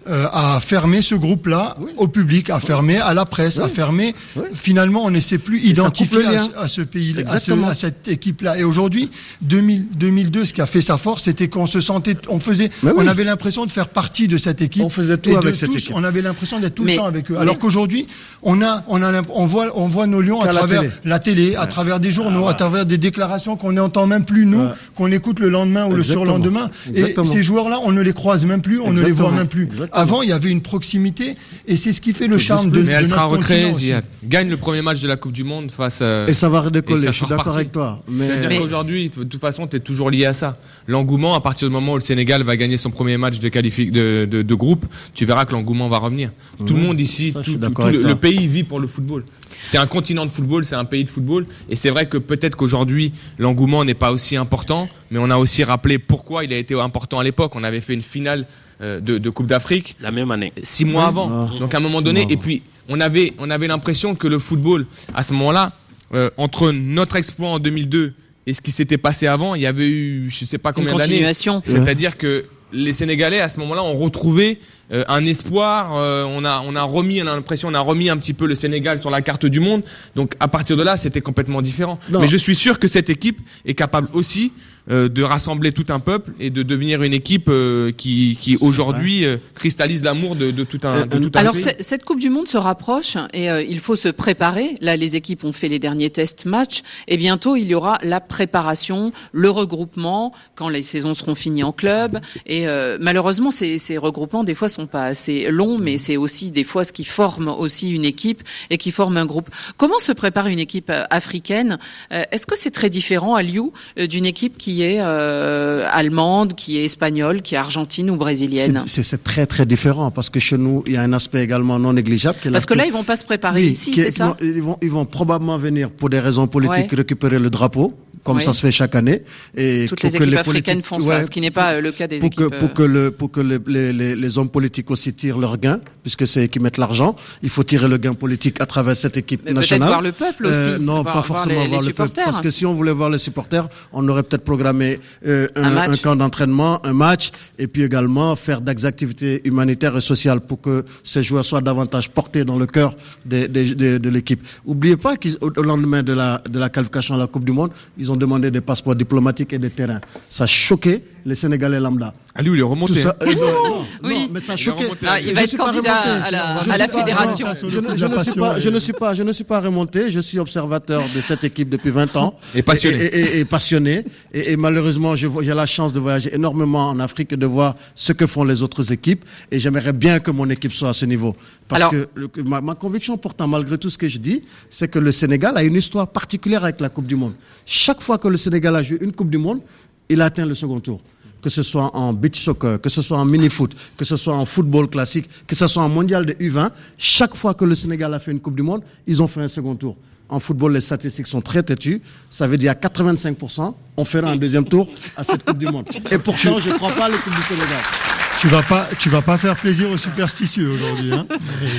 euh, a fermé ce groupe-là oui. au public, a fermé à la presse, oui. a fermé. Oui. Finalement, on ne s'est plus identifié à, à ce pays, à, ce, à cette équipe-là. Et aujourd'hui, deux mille, deux mille deux, ce qui a fait sa force, c'était qu'on se sentait, on faisait, oui. on avait l'impression de faire partie de cette équipe. On faisait tout avec cette tous, équipe. On avait l'impression d'être tout mais, le temps avec eux. Alors qu'aujourd'hui, on a, on a, on voit, on voit nos lions à travers la télé, la télé ouais. à travers des journaux, ah, à travers des déclarations qu'on n'entend même plus nous, ouais. qu'on écoute le lendemain ou Exactement. le surlendemain. Exactement. Et ces joueurs-là, on ne les croise même plus, on Exactement. ne les voit même plus. Exactement. Avant, il y avait une proximité, et c'est ce qui fait le charme de, mais elle de sera notre recréée, continent. Aussi. Gagne le premier match de la Coupe du Monde face. Euh, et ça va redécoller. Je suis d'accord avec toi. Mais c'est-à-dire mais... qu'aujourd'hui, de toute façon, tu es toujours lié à ça. L'engouement, à partir du moment où le Sénégal va gagner son premier match de qualifi... de, de, de groupe, tu verras que l'engouement va revenir. Mmh. Tout le monde ici, ça, tout, tout, tout le, le pays vit pour le football. C'est un continent de football, c'est un pays de football, et c'est vrai que peut-être qu'aujourd'hui l'engouement n'est pas aussi important, mais on a aussi rappelé pourquoi il a été important à l'époque. On avait fait une finale euh, de, de Coupe d'Afrique la même année, six mois oui. avant. Ah, Donc à un moment donné, avant. et puis on avait on avait l'impression que le football à ce moment-là, euh, entre notre exploit en deux mille deux et ce qui s'était passé avant, il y avait eu je sais pas combien d'années. C'est-à-dire que les Sénégalais à ce moment-là ont retrouvé euh, un espoir. Euh, on a on a remis, on a l'impression, on a remis un petit peu le Sénégal sur la carte du monde. Donc à partir de là, c'était complètement différent. Non. Mais je suis sûr que cette équipe est capable aussi euh, de rassembler tout un peuple et de devenir une équipe euh, qui qui aujourd'hui euh, cristallise l'amour de, de tout un. De tout un Alors pays. Cette Coupe du Monde se rapproche et euh, il faut se préparer. Là, les équipes ont fait les derniers tests matchs et bientôt il y aura la préparation, le regroupement quand les saisons seront finies en club. Et euh, malheureusement, ces, ces regroupements des fois sont pas assez longs, mais c'est aussi des fois ce qui forme aussi une équipe et qui forme un groupe. Comment se prépare une équipe africaine ? euh, Est-ce que c'est très différent à Liu euh, d'une équipe qui est euh, allemande, qui est espagnole, qui est argentine ou brésilienne ? C'est, c'est très très différent parce que chez nous il y a un aspect également non négligeable. Qui est parce que là ils vont pas se préparer oui, ici, c'est est, ça ? ils vont, ils vont probablement venir pour des raisons politiques ouais. récupérer le drapeau. Comme ouais. ça se fait chaque année. Et toutes les équipes les africaines font ça, ouais, ce qui n'est pas le cas des pour équipes. Que, pour que, le, pour que le, les, les, les hommes politiques aussi tirent leur gain, puisque c'est eux qui mettent l'argent, il faut tirer le gain politique à travers cette équipe mais nationale. Peut-être voir le peuple aussi. Euh, non, voir, pas forcément voir, les, voir les le peuple. Parce que si on voulait voir les supporters, on aurait peut-être programmé euh, un, un, un camp d'entraînement, un match, et puis également faire des activités humanitaires et sociales pour que ces joueurs soient davantage portés dans le cœur de, de, de, de l'équipe. Oubliez pas qu'au lendemain de la, de la qualification à la Coupe du Monde, ils ont demandé des passeports diplomatiques et des terrains. Ça a choqué les Sénégalais lambda. Ah lui, il est remonté. Ça, euh, non, oui. non, mais ça a choqué. Ah, il va être candidat à la, à la fédération. Je, je, je, ne suis pas, je ne suis pas, je ne suis pas remonté. Je suis observateur de cette équipe depuis vingt ans. Et passionné. Et, et, et, et passionné. Et, et malheureusement, je, j'ai la chance de voyager énormément en Afrique et de voir ce que font les autres équipes. Et j'aimerais bien que mon équipe soit à ce niveau. Parce Alors, que le, ma, ma conviction, pourtant, malgré tout ce que je dis, c'est que le Sénégal a une histoire particulière avec la Coupe du Monde. Chaque fois que le Sénégal a joué une Coupe du Monde, il a atteint le second tour. Que ce soit en beach soccer, que ce soit en mini-foot, que ce soit en football classique, que ce soit en mondial de U vingt, chaque fois que le Sénégal a fait une Coupe du Monde, ils ont fait un second tour. En football, les statistiques sont très têtues. Ça veut dire à quatre-vingt-cinq pour cent, on fera un deuxième tour à cette Coupe du Monde. Et pourtant, je ne crois pas à l'équipe du Sénégal. Tu vas pas, tu vas pas faire plaisir aux superstitieux aujourd'hui, hein.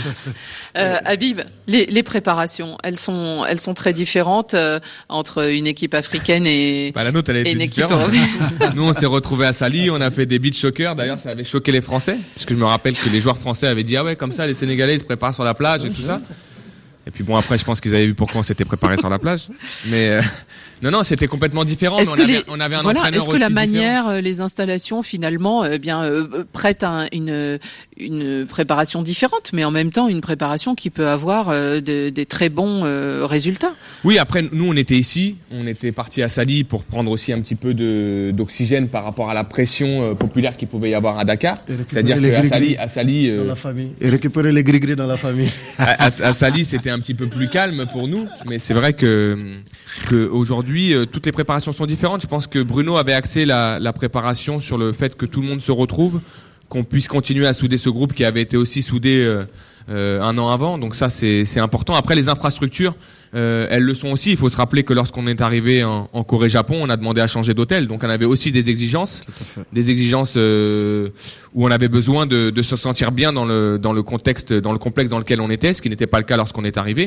euh, Habib, les, les préparations, elles sont, elles sont très différentes euh, entre une équipe africaine et, bah, la nôtre, elle et une équipe européenne. Nous, on s'est retrouvés à Sali, on a fait des beach soccer. D'ailleurs, ça avait choqué les Français, parce que je me rappelle que les joueurs français avaient dit ah ouais, comme ça, les Sénégalais ils se préparent sur la plage et tout ça. Et puis bon, après, je pense qu'ils avaient vu pourquoi on s'était préparé sur la plage. Mais euh, non, non, c'était complètement différent. Est-ce mais on, que avait, les, on avait un voilà, entraîneur est-ce que la aussi manière, différent. les installations, finalement, eh bien, euh, prêtent un, une, une préparation différente, mais en même temps une préparation qui peut avoir euh, de, des très bons euh, résultats. Oui, après, nous, on était ici, on était parti à Sali pour prendre aussi un petit peu de, d'oxygène par rapport à la pression euh, populaire qu'il pouvait y avoir à Dakar. C'est-à-dire qu'à Sali, à Sali, euh, dans la famille. Et récupérer les gris-gris dans la famille. à, à, à Sali, c'était un petit peu plus calme pour nous, mais c'est vrai que, que aujourd'hui euh, toutes les préparations sont différentes. Je pense que Bruno avait axé la, la préparation sur le fait que tout le monde se retrouve, qu'on puisse continuer à souder ce groupe qui avait été aussi soudé euh, euh, un an avant. Donc ça c'est, c'est important. Après les infrastructures, euh, elles le sont aussi. Il faut se rappeler que lorsqu'on est arrivé en, en Corée-Japon, on a demandé à changer d'hôtel. Donc on avait aussi des exigences, des exigences euh, où on avait besoin de, de se sentir bien dans le dans le contexte, dans le complexe dans lequel on était, ce qui n'était pas le cas lorsqu'on est arrivé.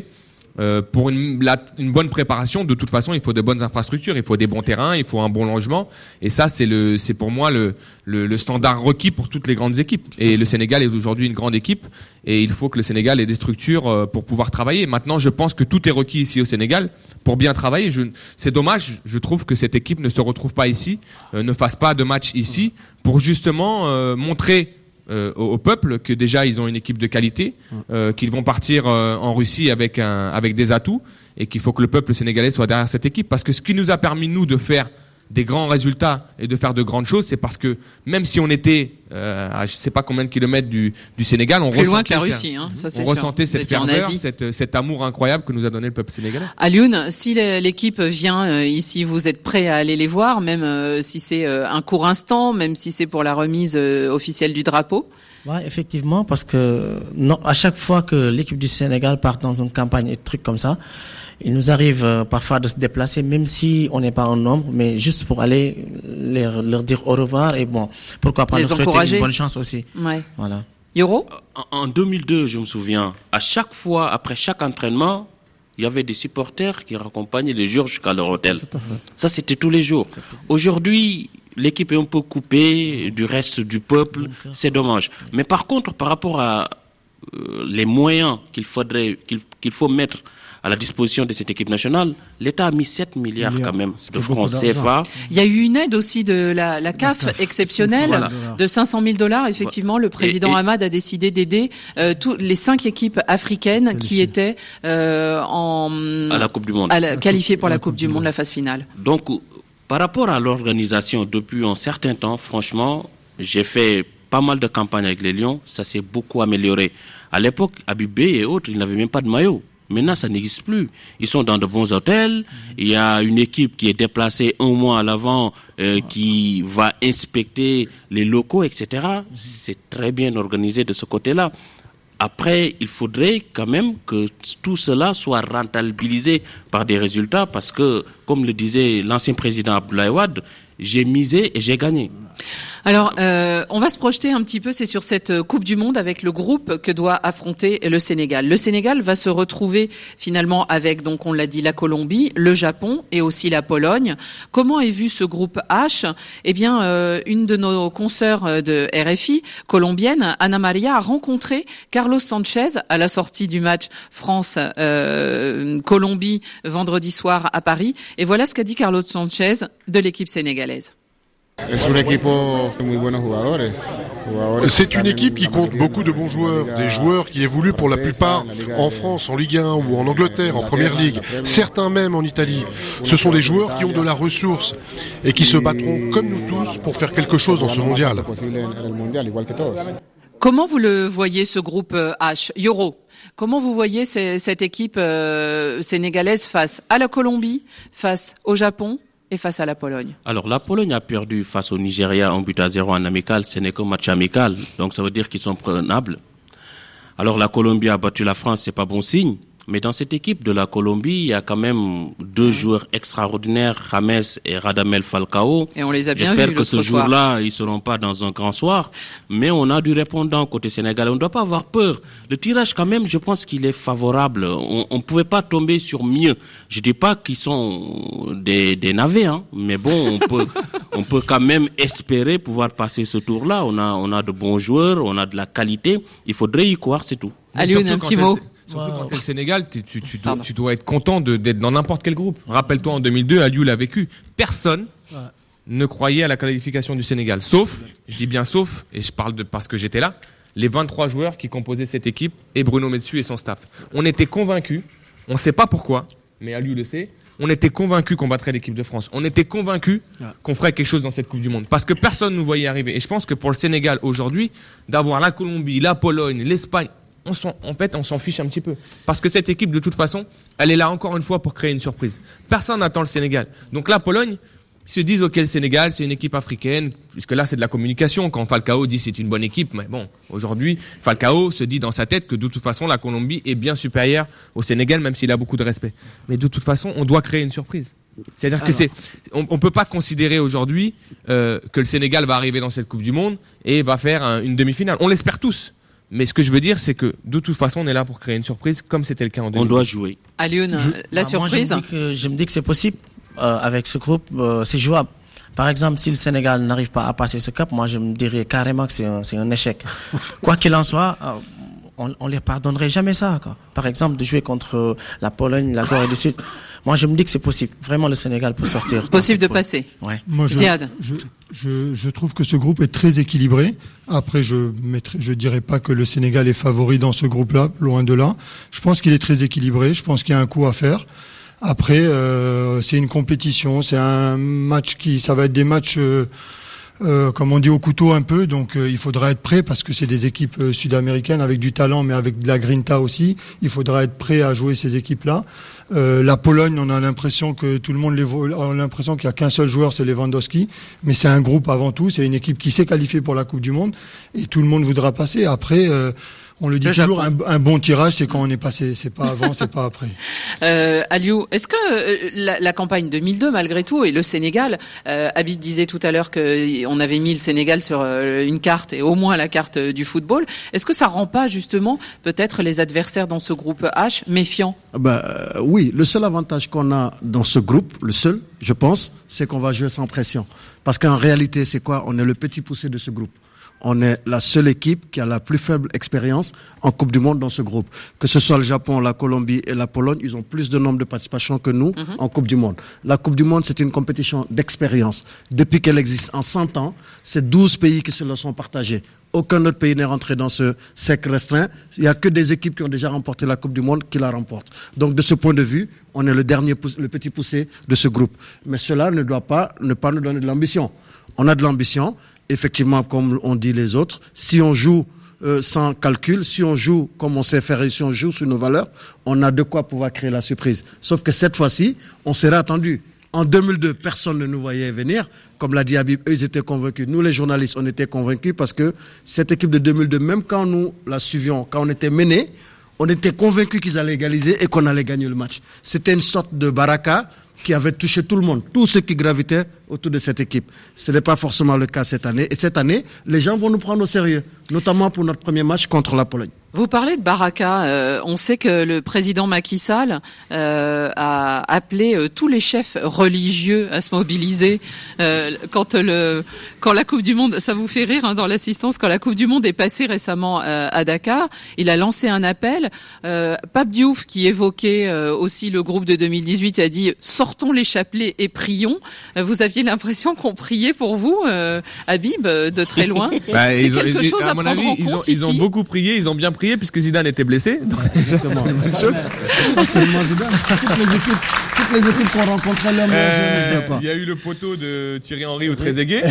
Euh, pour une, la, une bonne préparation, de toute façon, il faut de bonnes infrastructures, il faut des bons terrains, il faut un bon logement. Et ça, c'est le, c'est pour moi le, le, le standard requis pour toutes les grandes équipes. Et le Sénégal est aujourd'hui une grande équipe, et il faut que le Sénégal ait des structures euh, pour pouvoir travailler. Maintenant, je pense que tout est requis ici au Sénégal pour bien travailler. Je, c'est dommage, je trouve que cette équipe ne se retrouve pas ici, euh, ne fasse pas de match ici, pour justement euh, montrer Euh, au, au peuple que déjà ils ont une équipe de qualité, euh, qu'ils vont partir euh, en Russie avec un, avec des atouts, et qu'il faut que le peuple sénégalais soit derrière cette équipe, parce que ce qui nous a permis nous de faire des grands résultats et de faire de grandes choses, c'est parce que même si on était euh, à je sais pas combien de kilomètres du, du Sénégal, on plus loin ressentait, que la Russie, hein, ça, c'est on sûr. ressentait cette Vous étiez en ferveur, Asie. cette, cet amour incroyable que nous a donné le peuple sénégalais. Alioune, si l'équipe vient euh, ici, vous êtes prêt à aller les voir, même euh, si c'est euh, un court instant, même si c'est pour la remise euh, officielle du drapeau? Ouais, effectivement, parce que non, à chaque fois que l'équipe du Sénégal part dans une campagne et des trucs comme ça, il nous arrive euh, parfois de se déplacer, même si on n'est pas en nombre, mais juste pour aller leur, leur dire au revoir, et bon, pourquoi pas Les leur souhaiter encourager. une bonne chance aussi. Ouais. Voilà. Yoro? En, en deux mille deux, je me souviens, à chaque fois, après chaque entraînement, il y avait des supporters qui raccompagnaient les joueurs jusqu'à leur hôtel. Ça, c'était tous les jours. Aujourd'hui, l'équipe est un peu coupée du reste du peuple, c'est dommage. Mais par contre, par rapport à euh, les moyens qu'il faudrait, qu'il, qu'il faut mettre à la disposition de cette équipe nationale, l'État a mis sept milliards quand même de francs C F A. Il y a eu une aide aussi de la, la C A F, la C A F exceptionnelle voilà. de cinq cent mille dollars. Effectivement, le président Et, et, Hamad a décidé d'aider euh, tous les cinq équipes africaines qui étaient euh, en à la Coupe du Monde, à la, qualifiées pour la Coupe du Monde, la phase finale. Donc, par rapport à l'organisation, depuis un certain temps, franchement, j'ai fait pas mal de campagnes avec les Lions, ça s'est beaucoup amélioré. À l'époque, Habib Beye et autres, ils n'avaient même pas de maillot. Maintenant, ça n'existe plus. Ils sont dans de bons hôtels. Il y a une équipe qui est déplacée un mois à l'avant, euh, qui va inspecter les locaux, et cetera. C'est très bien organisé de ce côté-là. Après, il faudrait quand même que tout cela soit rentabilisé par des résultats, parce que, comme le disait l'ancien président Abdoulaye Wade, j'ai misé et j'ai gagné. Alors, euh, on va se projeter un petit peu, c'est sur cette Coupe du Monde avec le groupe que doit affronter le Sénégal. Le Sénégal va se retrouver finalement avec, donc on l'a dit, la Colombie, le Japon et aussi la Pologne. Comment est vu ce groupe H? Eh bien, euh, une de nos consoeurs de R F I, colombienne, Ana Maria, a rencontré Carlos Sanchez à la sortie du match France-Colombie euh, vendredi soir à Paris. Et voilà ce qu'a dit Carlos Sanchez de l'équipe sénégalaise. C'est une équipe qui compte beaucoup de bons joueurs, des joueurs qui évoluent pour la plupart en France, en Ligue un ou en Angleterre, en Première Ligue, certains même en Italie. Ce sont des joueurs qui ont de la ressource et qui se battront comme nous tous pour faire quelque chose dans ce mondial. Comment vous le voyez, ce groupe H? Yoro, comment vous voyez ces, cette équipe euh, sénégalaise face à la Colombie, face au Japon et face à la Pologne? Alors, la Pologne a perdu face au Nigeria un but à zéro en amical. Ce n'est qu'un match amical, donc ça veut dire qu'ils sont prenables. Alors, la Colombie a battu la France, c'est pas bon signe. Mais dans cette équipe de la Colombie, il y a quand même deux joueurs extraordinaires, James et Radamel Falcao. Et on les a bien J'espère vus que ce soir. jour-là, ils seront pas dans un grand soir. Mais on a du répondant côté sénégalais. On ne doit pas avoir peur. Le tirage, quand même, je pense qu'il est favorable. On ne pouvait pas tomber sur mieux. Je dis pas qu'ils sont des, des navets, hein. Mais bon, on peut, on peut quand même espérer pouvoir passer ce tour-là. On a, on a de bons joueurs, on a de la qualité. Il faudrait y croire, c'est tout. Alioune, un petit mot. Surtout quand t'es le Sénégal, tu, tu, tu, dois, tu dois être content de, d'être dans n'importe quel groupe. Rappelle-toi, en deux mille deux, Aliou l'a vécu. Personne ouais. ne croyait à la qualification du Sénégal. Sauf, je dis bien sauf, et je parle de parce que j'étais là, les vingt-trois joueurs qui composaient cette équipe et Bruno Metsu et son staff. On était convaincus, on ne sait pas pourquoi, mais Aliou le sait, on était convaincus qu'on battrait l'équipe de France. On était convaincus ouais. qu'on ferait quelque chose dans cette Coupe du Monde. Parce que personne ne nous voyait arriver. Et je pense que pour le Sénégal aujourd'hui, d'avoir la Colombie, la Pologne, l'Espagne, On s'en, en fait, on s'en fiche un petit peu. Parce que cette équipe, de toute façon, elle est là encore une fois pour créer une surprise. Personne n'attend le Sénégal. Donc la Pologne, ils se disent, OK, le Sénégal, c'est une équipe africaine, puisque là, c'est de la communication. Quand Falcao dit c'est une bonne équipe, mais bon, aujourd'hui, Falcao se dit dans sa tête que de toute façon, la Colombie est bien supérieure au Sénégal, même s'il a beaucoup de respect. Mais de toute façon, on doit créer une surprise. C'est-à-dire Alors. que c'est, on, on peut pas considérer aujourd'hui euh, que le Sénégal va arriver dans cette Coupe du Monde et va faire un, une demi-finale. On l'espère tous. Mais ce que je veux dire, c'est que de toute façon, on est là pour créer une surprise, comme c'était le cas en deux mille deux. On doit jouer. À Lyon, la bah, surprise. Moi, je, me dis que, je me dis que c'est possible euh, avec ce groupe, euh, c'est jouable. Par exemple, si le Sénégal n'arrive pas à passer ce cap, moi je me dirais carrément que c'est un, c'est un échec. Quoi qu'il en soit, euh, on, on les pardonnerait jamais ça, quoi. Par exemple, de jouer contre la Pologne, la Corée du Sud. Moi, je me dis que c'est possible. Vraiment, le Sénégal peut sortir. Possible de passer. Ouais. Moi, je, Ziad. je, je, je trouve que ce groupe est très équilibré. Après, je mettrai, je dirais pas que le Sénégal est favori dans ce groupe-là, loin de là. Je pense qu'il est très équilibré. Je pense qu'il y a un coup à faire. Après, euh, c'est une compétition. C'est un match qui, ça va être des matchs, euh, euh, comme on dit, au couteau un peu. Donc, euh, il faudra être prêt parce que c'est des équipes euh, sud-américaines avec du talent, mais avec de la grinta aussi. Il faudra être prêt à jouer ces équipes-là. Euh, la Pologne, on a l'impression que tout le monde les voit, on a l'impression qu'il y a qu'un seul joueur, c'est Lewandowski. Mais c'est un groupe avant tout. C'est une équipe qui s'est qualifiée pour la Coupe du Monde et tout le monde voudra passer. Après, euh, on le dit le toujours, un, un bon tirage, c'est quand on est passé. C'est pas avant, c'est pas après. Euh, Aliou, est-ce que euh, la, la campagne deux mille deux, malgré tout, et le Sénégal, euh, Habib disait tout à l'heure qu'on avait mis le Sénégal sur euh, une carte, et au moins la carte euh, du football, est-ce que ça rend pas justement peut-être les adversaires dans ce groupe H méfiants? Ben, euh, oui, le seul avantage qu'on a dans ce groupe, le seul, je pense, c'est qu'on va jouer sans pression. Parce qu'en réalité, c'est quoi? On est le petit poussé de ce groupe. On est la seule équipe qui a la plus faible expérience en Coupe du Monde dans ce groupe. Que ce soit le Japon, la Colombie et la Pologne, ils ont plus de nombre de participations que nous mm-hmm. en Coupe du Monde. La Coupe du Monde, c'est une compétition d'expérience. Depuis qu'elle existe en cent ans, c'est douze pays qui se le sont partagés. Aucun autre pays n'est rentré dans ce cercle restreint. Il n'y a que des équipes qui ont déjà remporté la Coupe du Monde qui la remportent. Donc, de ce point de vue, on est le dernier, le petit poussé de ce groupe. Mais cela ne doit pas ne pas nous donner de l'ambition. On a de l'ambition. Effectivement, comme on dit les autres, si on joue euh, sans calcul, si on joue comme on sait faire et si on joue sur nos valeurs, on a de quoi pouvoir créer la surprise. Sauf que cette fois-ci, on serait attendu. En deux mille deux, personne ne nous voyait venir. Comme l'a dit Habib, eux, ils étaient convaincus. Nous, les journalistes, on était convaincus parce que cette équipe de deux mille deux, même quand nous la suivions, quand on était menés, on était convaincus qu'ils allaient égaliser et qu'on allait gagner le match. C'était une sorte de baraka qui avait touché tout le monde, tous ceux qui gravitaient autour de cette équipe. Ce n'est pas forcément le cas cette année. Et cette année, les gens vont nous prendre au sérieux, notamment pour notre premier match contre la Pologne. Vous parlez de baraka. Euh, on sait que le président Macky Sall euh, a appelé euh, tous les chefs religieux à se mobiliser euh, quand le quand la Coupe du Monde. Ça vous fait rire hein, dans l'assistance quand la Coupe du Monde est passée récemment euh, à Dakar. Il a lancé un appel. Euh, Pape Diouf, qui évoquait euh, aussi le groupe de deux mille dix-huit, a dit sortons les chapelets et prions. Euh, vous aviez l'impression qu'on priait pour vous, euh, Habib, de très loin. Bah, C'est ils ont, quelque ils, chose à, à mon prendre avis, en ils compte ont, ici. ils ont beaucoup prié. Ils ont bien prié puisque Zidane était blessé. Donc, Exactement. Pas seulement Zidane, toutes les équipes, toutes les équipes qu'on rencontrait l'homme, euh, je ne sais pas. Il y a eu le poteau de Thierry Henry ou Trezeguet.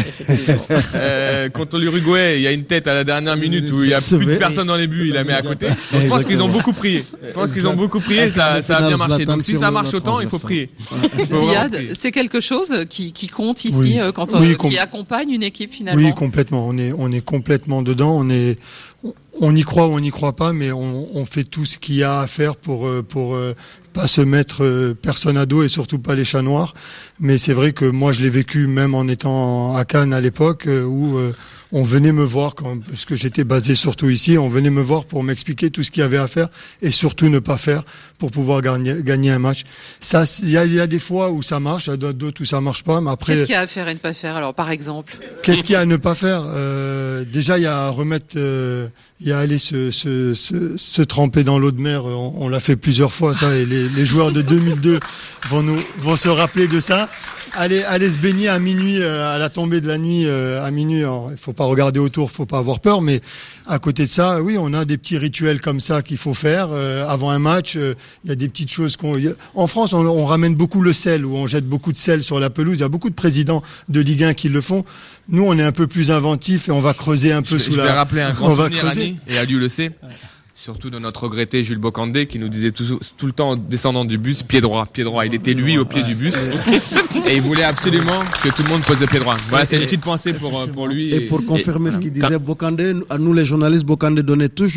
euh, contre l'Uruguay, il y a une tête à la dernière minute où il y a plus de personne dans les buts, il la met à côté. Donc, je pense qu'ils ont beaucoup prié. Je pense qu'ils ont beaucoup prié, ça, ça a bien marché. Donc si ça marche autant, il faut prier. Ziad, c'est quelque chose qui, qui compte ici Oui. euh, quand on, Oui, qui com- accompagne une équipe finalement. Oui, complètement. On est, on est complètement dedans. On est, on y croit ou on n'y croit pas, mais on, on fait tout ce qu'il y a à faire pour, euh, pour euh, pas se mettre euh, personne à dos et surtout pas les chats noirs. Mais c'est vrai que moi, je l'ai vécu même en étant à Cannes à l'époque, euh, où euh, on venait me voir, quand, parce que j'étais basé surtout ici, on venait me voir pour m'expliquer tout ce qu'il y avait à faire et surtout ne pas faire pour pouvoir gagner, gagner un match. Ça, il y a, y a des fois où ça marche, il y a d'autres où ça marche pas, mais après. Qu'est-ce qu'il y a à faire et ne pas faire alors, par exemple? Qu'est-ce qu'il y a à ne pas faire? euh, Déjà, il y a à remettre, euh, il y a à aller se, se, se, se tremper dans l'eau de mer. On, on l'a fait plusieurs fois, ça, et les, les joueurs de deux mille deux vont nous vont se rappeler de ça. Aller, aller se baigner à minuit, euh, à la tombée de la nuit, euh, à minuit. Alors, il faut pas regarder autour, faut pas avoir peur, mais à côté de ça, oui, on a des petits rituels comme ça qu'il faut faire euh, avant un match. Il euh, y a des petites choses qu'on. Y a... En France, on, on ramène beaucoup le sel, où on jette beaucoup de sel sur la pelouse. Il y a beaucoup de présidents de Ligue un qui le font. Nous, on est un peu plus inventifs et on va creuser un peu je, sous je la. Je vais rappeler un grand on souvenir, Annie, et Aliou le sait. Ouais. Surtout de notre regretté Jules Bocandé qui nous disait tout, tout le temps en descendant du bus, pied droit, pied droit. Il était lui au pied du bus et il voulait absolument que tout le monde pose le pied droit. Voilà, c'est une petite pensée pour, pour lui. Et, et pour confirmer et, ce qu'il disait, Bocandé, à nous les journalistes, Bocandé donnait toujours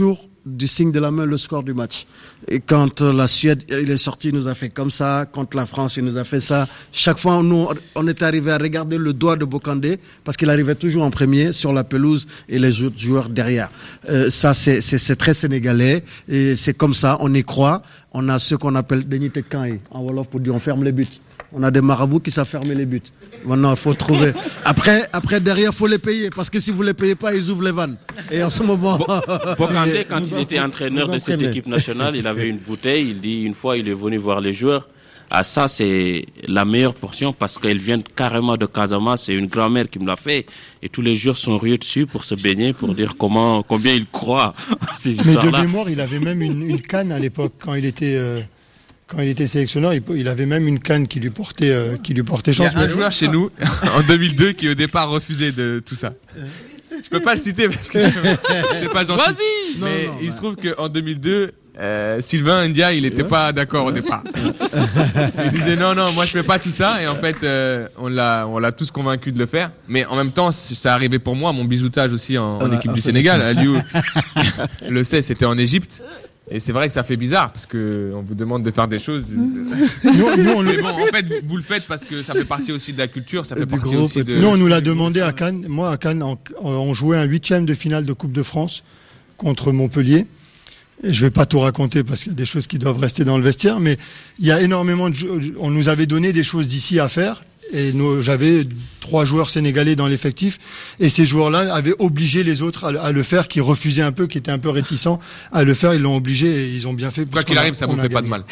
du signe de la main le score du match. Et quand la Suède, il est sorti, il nous a fait comme ça. Contre la France, il nous a fait ça. Chaque fois, nous, on est arrivé à regarder le doigt de Bokandé parce qu'il arrivait toujours en premier sur la pelouse et les autres joueurs derrière. Euh, ça, c'est, c'est, c'est très sénégalais et c'est comme ça, on y croit. On a ce qu'on appelle des nités de Kanyi en Wolof pour dire on ferme les buts. On a des marabouts qui savent fermer les buts. Maintenant, il faut trouver. Après, après derrière, il faut les payer. Parce que si vous ne les payez pas, ils ouvrent les vannes. Et en ce moment... Bokandé, quand il était entraîneur de cette équipe nationale, il avait une bouteille. Il dit, une fois, il est venu voir les joueurs. Ah, ça, c'est la meilleure portion parce qu'elle vient carrément de Casamance. C'est une grand-mère qui me l'a fait. Et tous les jours sont rieux dessus pour se baigner, pour dire comment, combien il croit à ces histoires-là. Mais de mémoire, il avait même une, une canne à l'époque quand il était... Euh... Quand il était sélectionneur, il avait même une canne qui lui portait, euh, qui lui portait chance. Il y a un joueur chez nous, en deux mille deux, qui au départ refusait de tout ça. Je peux pas le citer parce que c'est pas gentil. Vas-y! Mais non, non, il ouais. se trouve qu'en deux mille deux, euh, Sylvain India, il était ouais. pas d'accord au départ. Il disait non, non, moi je fais pas tout ça. Et en fait, euh, on l'a, on l'a tous convaincu de le faire. Mais en même temps, ça arrivait pour moi, mon bisoutage aussi en, en équipe ah, du Sénégal. Aliou le sait, c'était en Égypte. Et c'est vrai que ça fait bizarre parce que on vous demande de faire des choses. Nous, nous, on Mais bon, en fait, vous le faites parce que ça fait partie aussi de la culture, ça fait du partie aussi de. Nous, on nous l'a demandé à Cannes. Moi, à Cannes, on, on jouait un huitième de finale de Coupe de France contre Montpellier. Et je vais pas tout raconter parce qu'il y a des choses qui doivent rester dans le vestiaire, mais il y a énormément de. On nous avait donné des choses d'ici à faire. Et nous, j'avais trois joueurs sénégalais dans l'effectif, et ces joueurs-là avaient obligé les autres à, à le faire, qui refusaient un peu, qui étaient un peu réticents à le faire. Ils l'ont obligé et ils ont bien fait. Quoi qu'il arrive, ça vous fait pas de mal.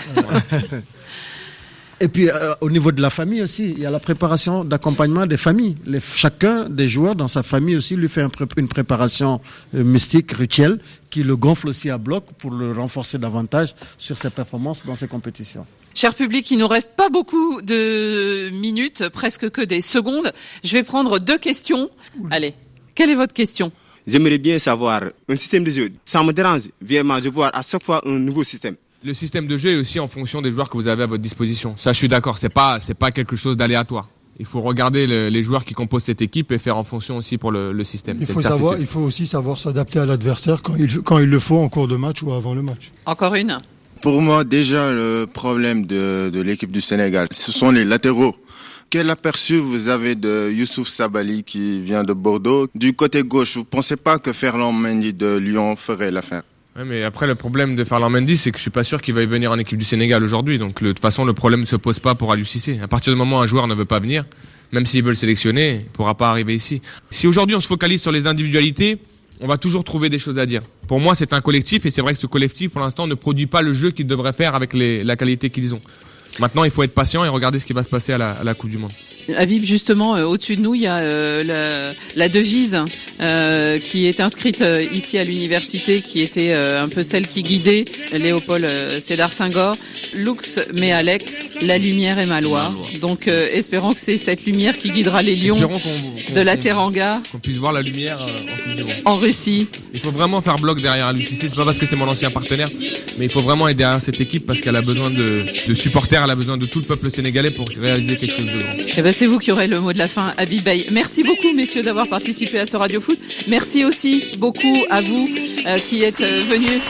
Et puis euh, au niveau de la famille aussi, il y a la préparation d'accompagnement des familles. Les, chacun des joueurs dans sa famille aussi lui fait un pré- une préparation euh, mystique, rituelle, qui le gonfle aussi à bloc pour le renforcer davantage sur ses performances dans ses compétitions. Cher public, il nous reste pas beaucoup de minutes, presque que des secondes. Je vais prendre deux questions. Allez, quelle est votre question ? J'aimerais bien savoir un système de jeu. Ça me dérange vraiment de voir à chaque fois un nouveau système. Le système de jeu est aussi en fonction des joueurs que vous avez à votre disposition. Ça, je suis d'accord. C'est pas, c'est pas quelque chose d'aléatoire. Il faut regarder le, les joueurs qui composent cette équipe et faire en fonction aussi pour le, le système. Il faut savoir, il faut aussi savoir s'adapter à l'adversaire quand il, quand il le faut en cours de match ou avant le match. Encore une. Pour moi, déjà, le problème de, de l'équipe du Sénégal, ce sont les latéraux. Quel aperçu vous avez de Youssouf Sabaly qui vient de Bordeaux? Du côté gauche, vous ne pensez pas que Ferland Mendy de Lyon ferait l'affaire? Ouais, mais après, le problème de Ferland Mendy, c'est que je suis pas sûr qu'il va y venir en équipe du Sénégal aujourd'hui. Donc, le, de toute façon, le problème ne se pose pas pour Aliou Cissé. À partir du moment où un joueur ne veut pas venir, même s'il veut le sélectionner, il ne pourra pas arriver ici. Si aujourd'hui on se focalise sur les individualités, on va toujours trouver des choses à dire. Pour moi, c'est un collectif et c'est vrai que ce collectif, pour l'instant, ne produit pas le jeu qu'il devrait faire avec les, la qualité qu'ils ont. Maintenant, il faut être patient et regarder ce qui va se passer à la, à la Coupe du Monde. Habib, justement, euh, au-dessus de nous, il y a euh, la, la devise euh, qui est inscrite euh, ici à l'université, qui était euh, un peu celle qui guidait Léopold euh, Sédar Senghor. Lux me Alex, la lumière est ma loi. Donc, euh, espérons que c'est cette lumière qui guidera les lions qu'on, qu'on, de la Teranga. Qu'on puisse voir la lumière euh, en Coupe du Monde. En Russie. Il faut vraiment faire bloc derrière Aliou Cissé. C'est pas parce que c'est mon ancien partenaire, mais il faut vraiment être derrière cette équipe parce qu'elle a besoin de, de supporters, elle a besoin de tout le peuple sénégalais pour réaliser quelque chose de grand. Eh ben, c'est vous qui aurez le mot de la fin, Habib Beye. Merci beaucoup, messieurs, d'avoir participé à ce Radio Foot. Merci aussi beaucoup à vous euh, qui êtes euh, venus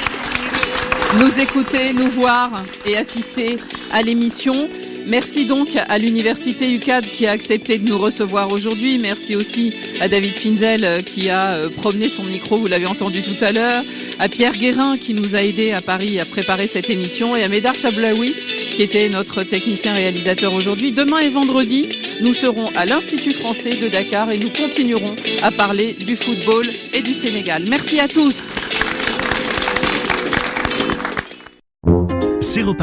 nous écouter, nous voir et assister à l'émission. Merci donc à l'université U C A D qui a accepté de nous recevoir aujourd'hui. Merci aussi à David Finzel qui a promené son micro, vous l'avez entendu tout à l'heure. À Pierre Guérin qui nous a aidé à Paris à préparer cette émission. Et à Médar Chablaoui qui était notre technicien réalisateur aujourd'hui. Demain et vendredi, nous serons à l'Institut français de Dakar et nous continuerons à parler du football et du Sénégal. Merci à tous.